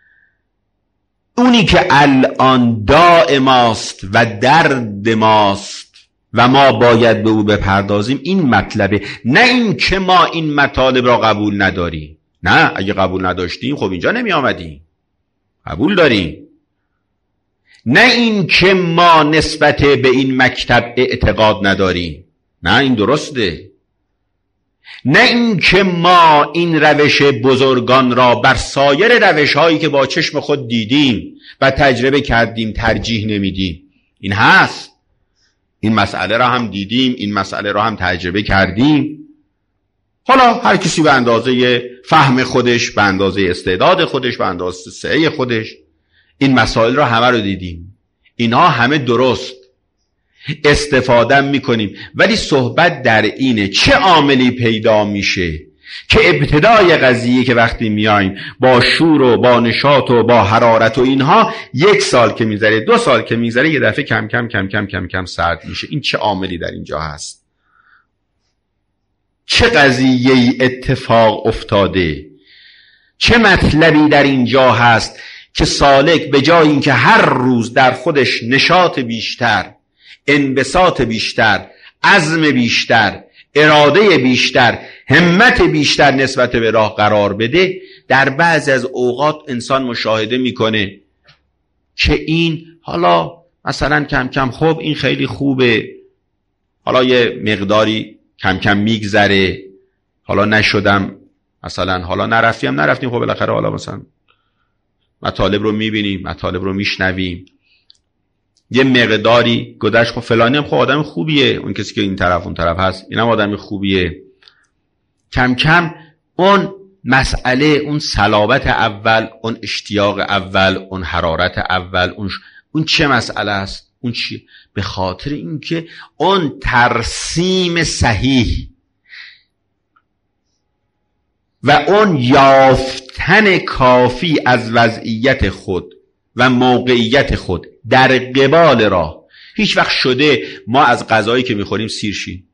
اونی که الان داء ماست و درد ماست و ما باید به او بپردازیم، این مطلبه. نه این که ما این مطالب را قبول نداریم. نه، اگه قبول نداشتیم خب اینجا نمی آمدیم. قبول داریم. نه این که ما نسبت به این مکتب اعتقاد نداریم. نه، این درسته. نه این که ما این روش بزرگان را بر سایر روش هایی که با چشم خود دیدیم و تجربه کردیم ترجیح نمیدیم. این هست. این مسئله را هم دیدیم، این مسئله را هم تجربه کردیم. حالا هر کسی به اندازه فهم خودش، به اندازه استعداد خودش، به اندازه سعی خودش این مسائل را همه رو دیدیم. اینها همه درست، استفاده میکنیم. ولی صحبت در اینه چه عاملی پیدا میشه که ابتدای قضیه که وقتی میایم با شور و با نشاط و با حرارت و اینها، یک سال که میذاره، دو سال که میذاره، یه دفعه کم کم کم کم کم کم سرد میشه. این چه عاملی در اینجا هست؟ چه قضیه اتفاق افتاده؟ چه مطلبی در اینجا هست که سالک به جای اینکه هر روز در خودش نشاط بیشتر، انبساط بیشتر، عزم بیشتر، اراده بیشتر، همت بیشتر نسبت به راه قرار بده، در بعضی از اوقات انسان مشاهده میکنه که این حالا مثلا کم کم خب این خیلی خوبه، حالا یه مقداری کم کم میگذره، حالا نشدم مثلا حالا نرفتیم نرفتیم خب بالاخره حالا مثلا مطالب رو میبینیم، مطالب رو میشنویم، یه مقداری گذشت، خب فلانی هم خب آدم خوبیه، اون کسی که این طرف اون طرف هست اینم آدم خوبیه. کم کم اون مسئله، اون صلابت اول، اون اشتیاق اول، اون حرارت اول، اون, ش... اون چه مسئله است؟ اون چی؟ به خاطر اینکه اون ترسیم صحیح و اون یافتن کافی از وضعیت خود و موقعیت خود در قبال راه. هیچ وقت شده ما از غذایی که میخوریم سیر شیم؟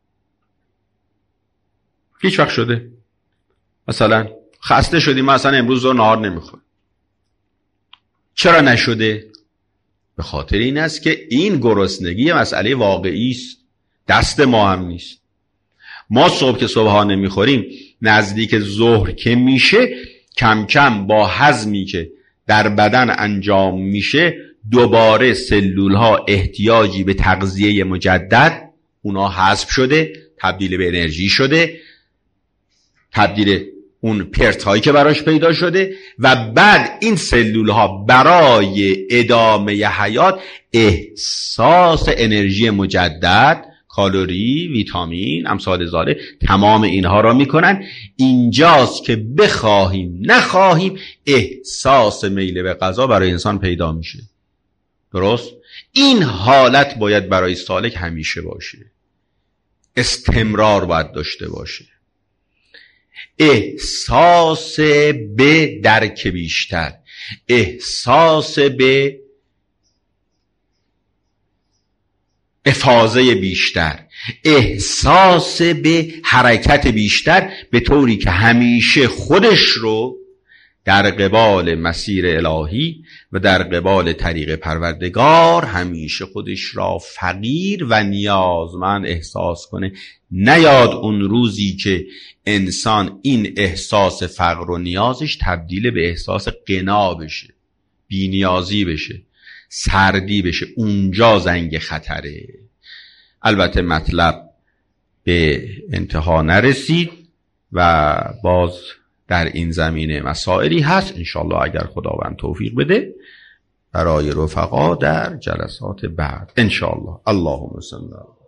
هیچ وقت شده؟ مثلا خسته شدیم ما اصلا امروز رو نهار نمیخوریم. چرا نشده؟ به خاطر این است که این گرسنگی مسئله واقعی است، دست ما هم نیست. ما صبح که صبحانه میخوریم نزدیک ظهر که میشه کم کم با هضمی که در بدن انجام میشه دوباره سلول ها احتیاجی به تغذیه مجدد، اونا حذف شده، تبدیل به انرژی شده، تبدیل اون پرت هایی که براش پیدا شده و بعد این سلول ها برای ادامه حیات احساس انرژی مجدد، کالری، ویتامین، امثال ذالک، تمام اینها را میکنن. اینجاست که بخواهیم نخواهیم احساس میل به غذا برای انسان پیدا میشه. درست؟ این حالت باید برای سالک همیشه باشه، استمرار باید داشته باشه. احساس به درک بیشتر، احساس به افاضه بیشتر، احساس به حرکت بیشتر، به طوری که همیشه خودش رو در قبال مسیر الهی و در قبال طریق پروردگار همیشه خودش را فقیر و نیازمند احساس کنه. نیاد اون روزی که انسان این احساس فقر و نیازش تبدیل به احساس غنا بشه، بی‌نیازی بشه، سردی بشه، اونجا زنگ خطره. البته مطلب به انتها نرسید و باز در این زمینه مسائلی هست، انشالله اگر خداوند توفیق بده برای رفقا در جلسات بعد انشالله. اللهم صل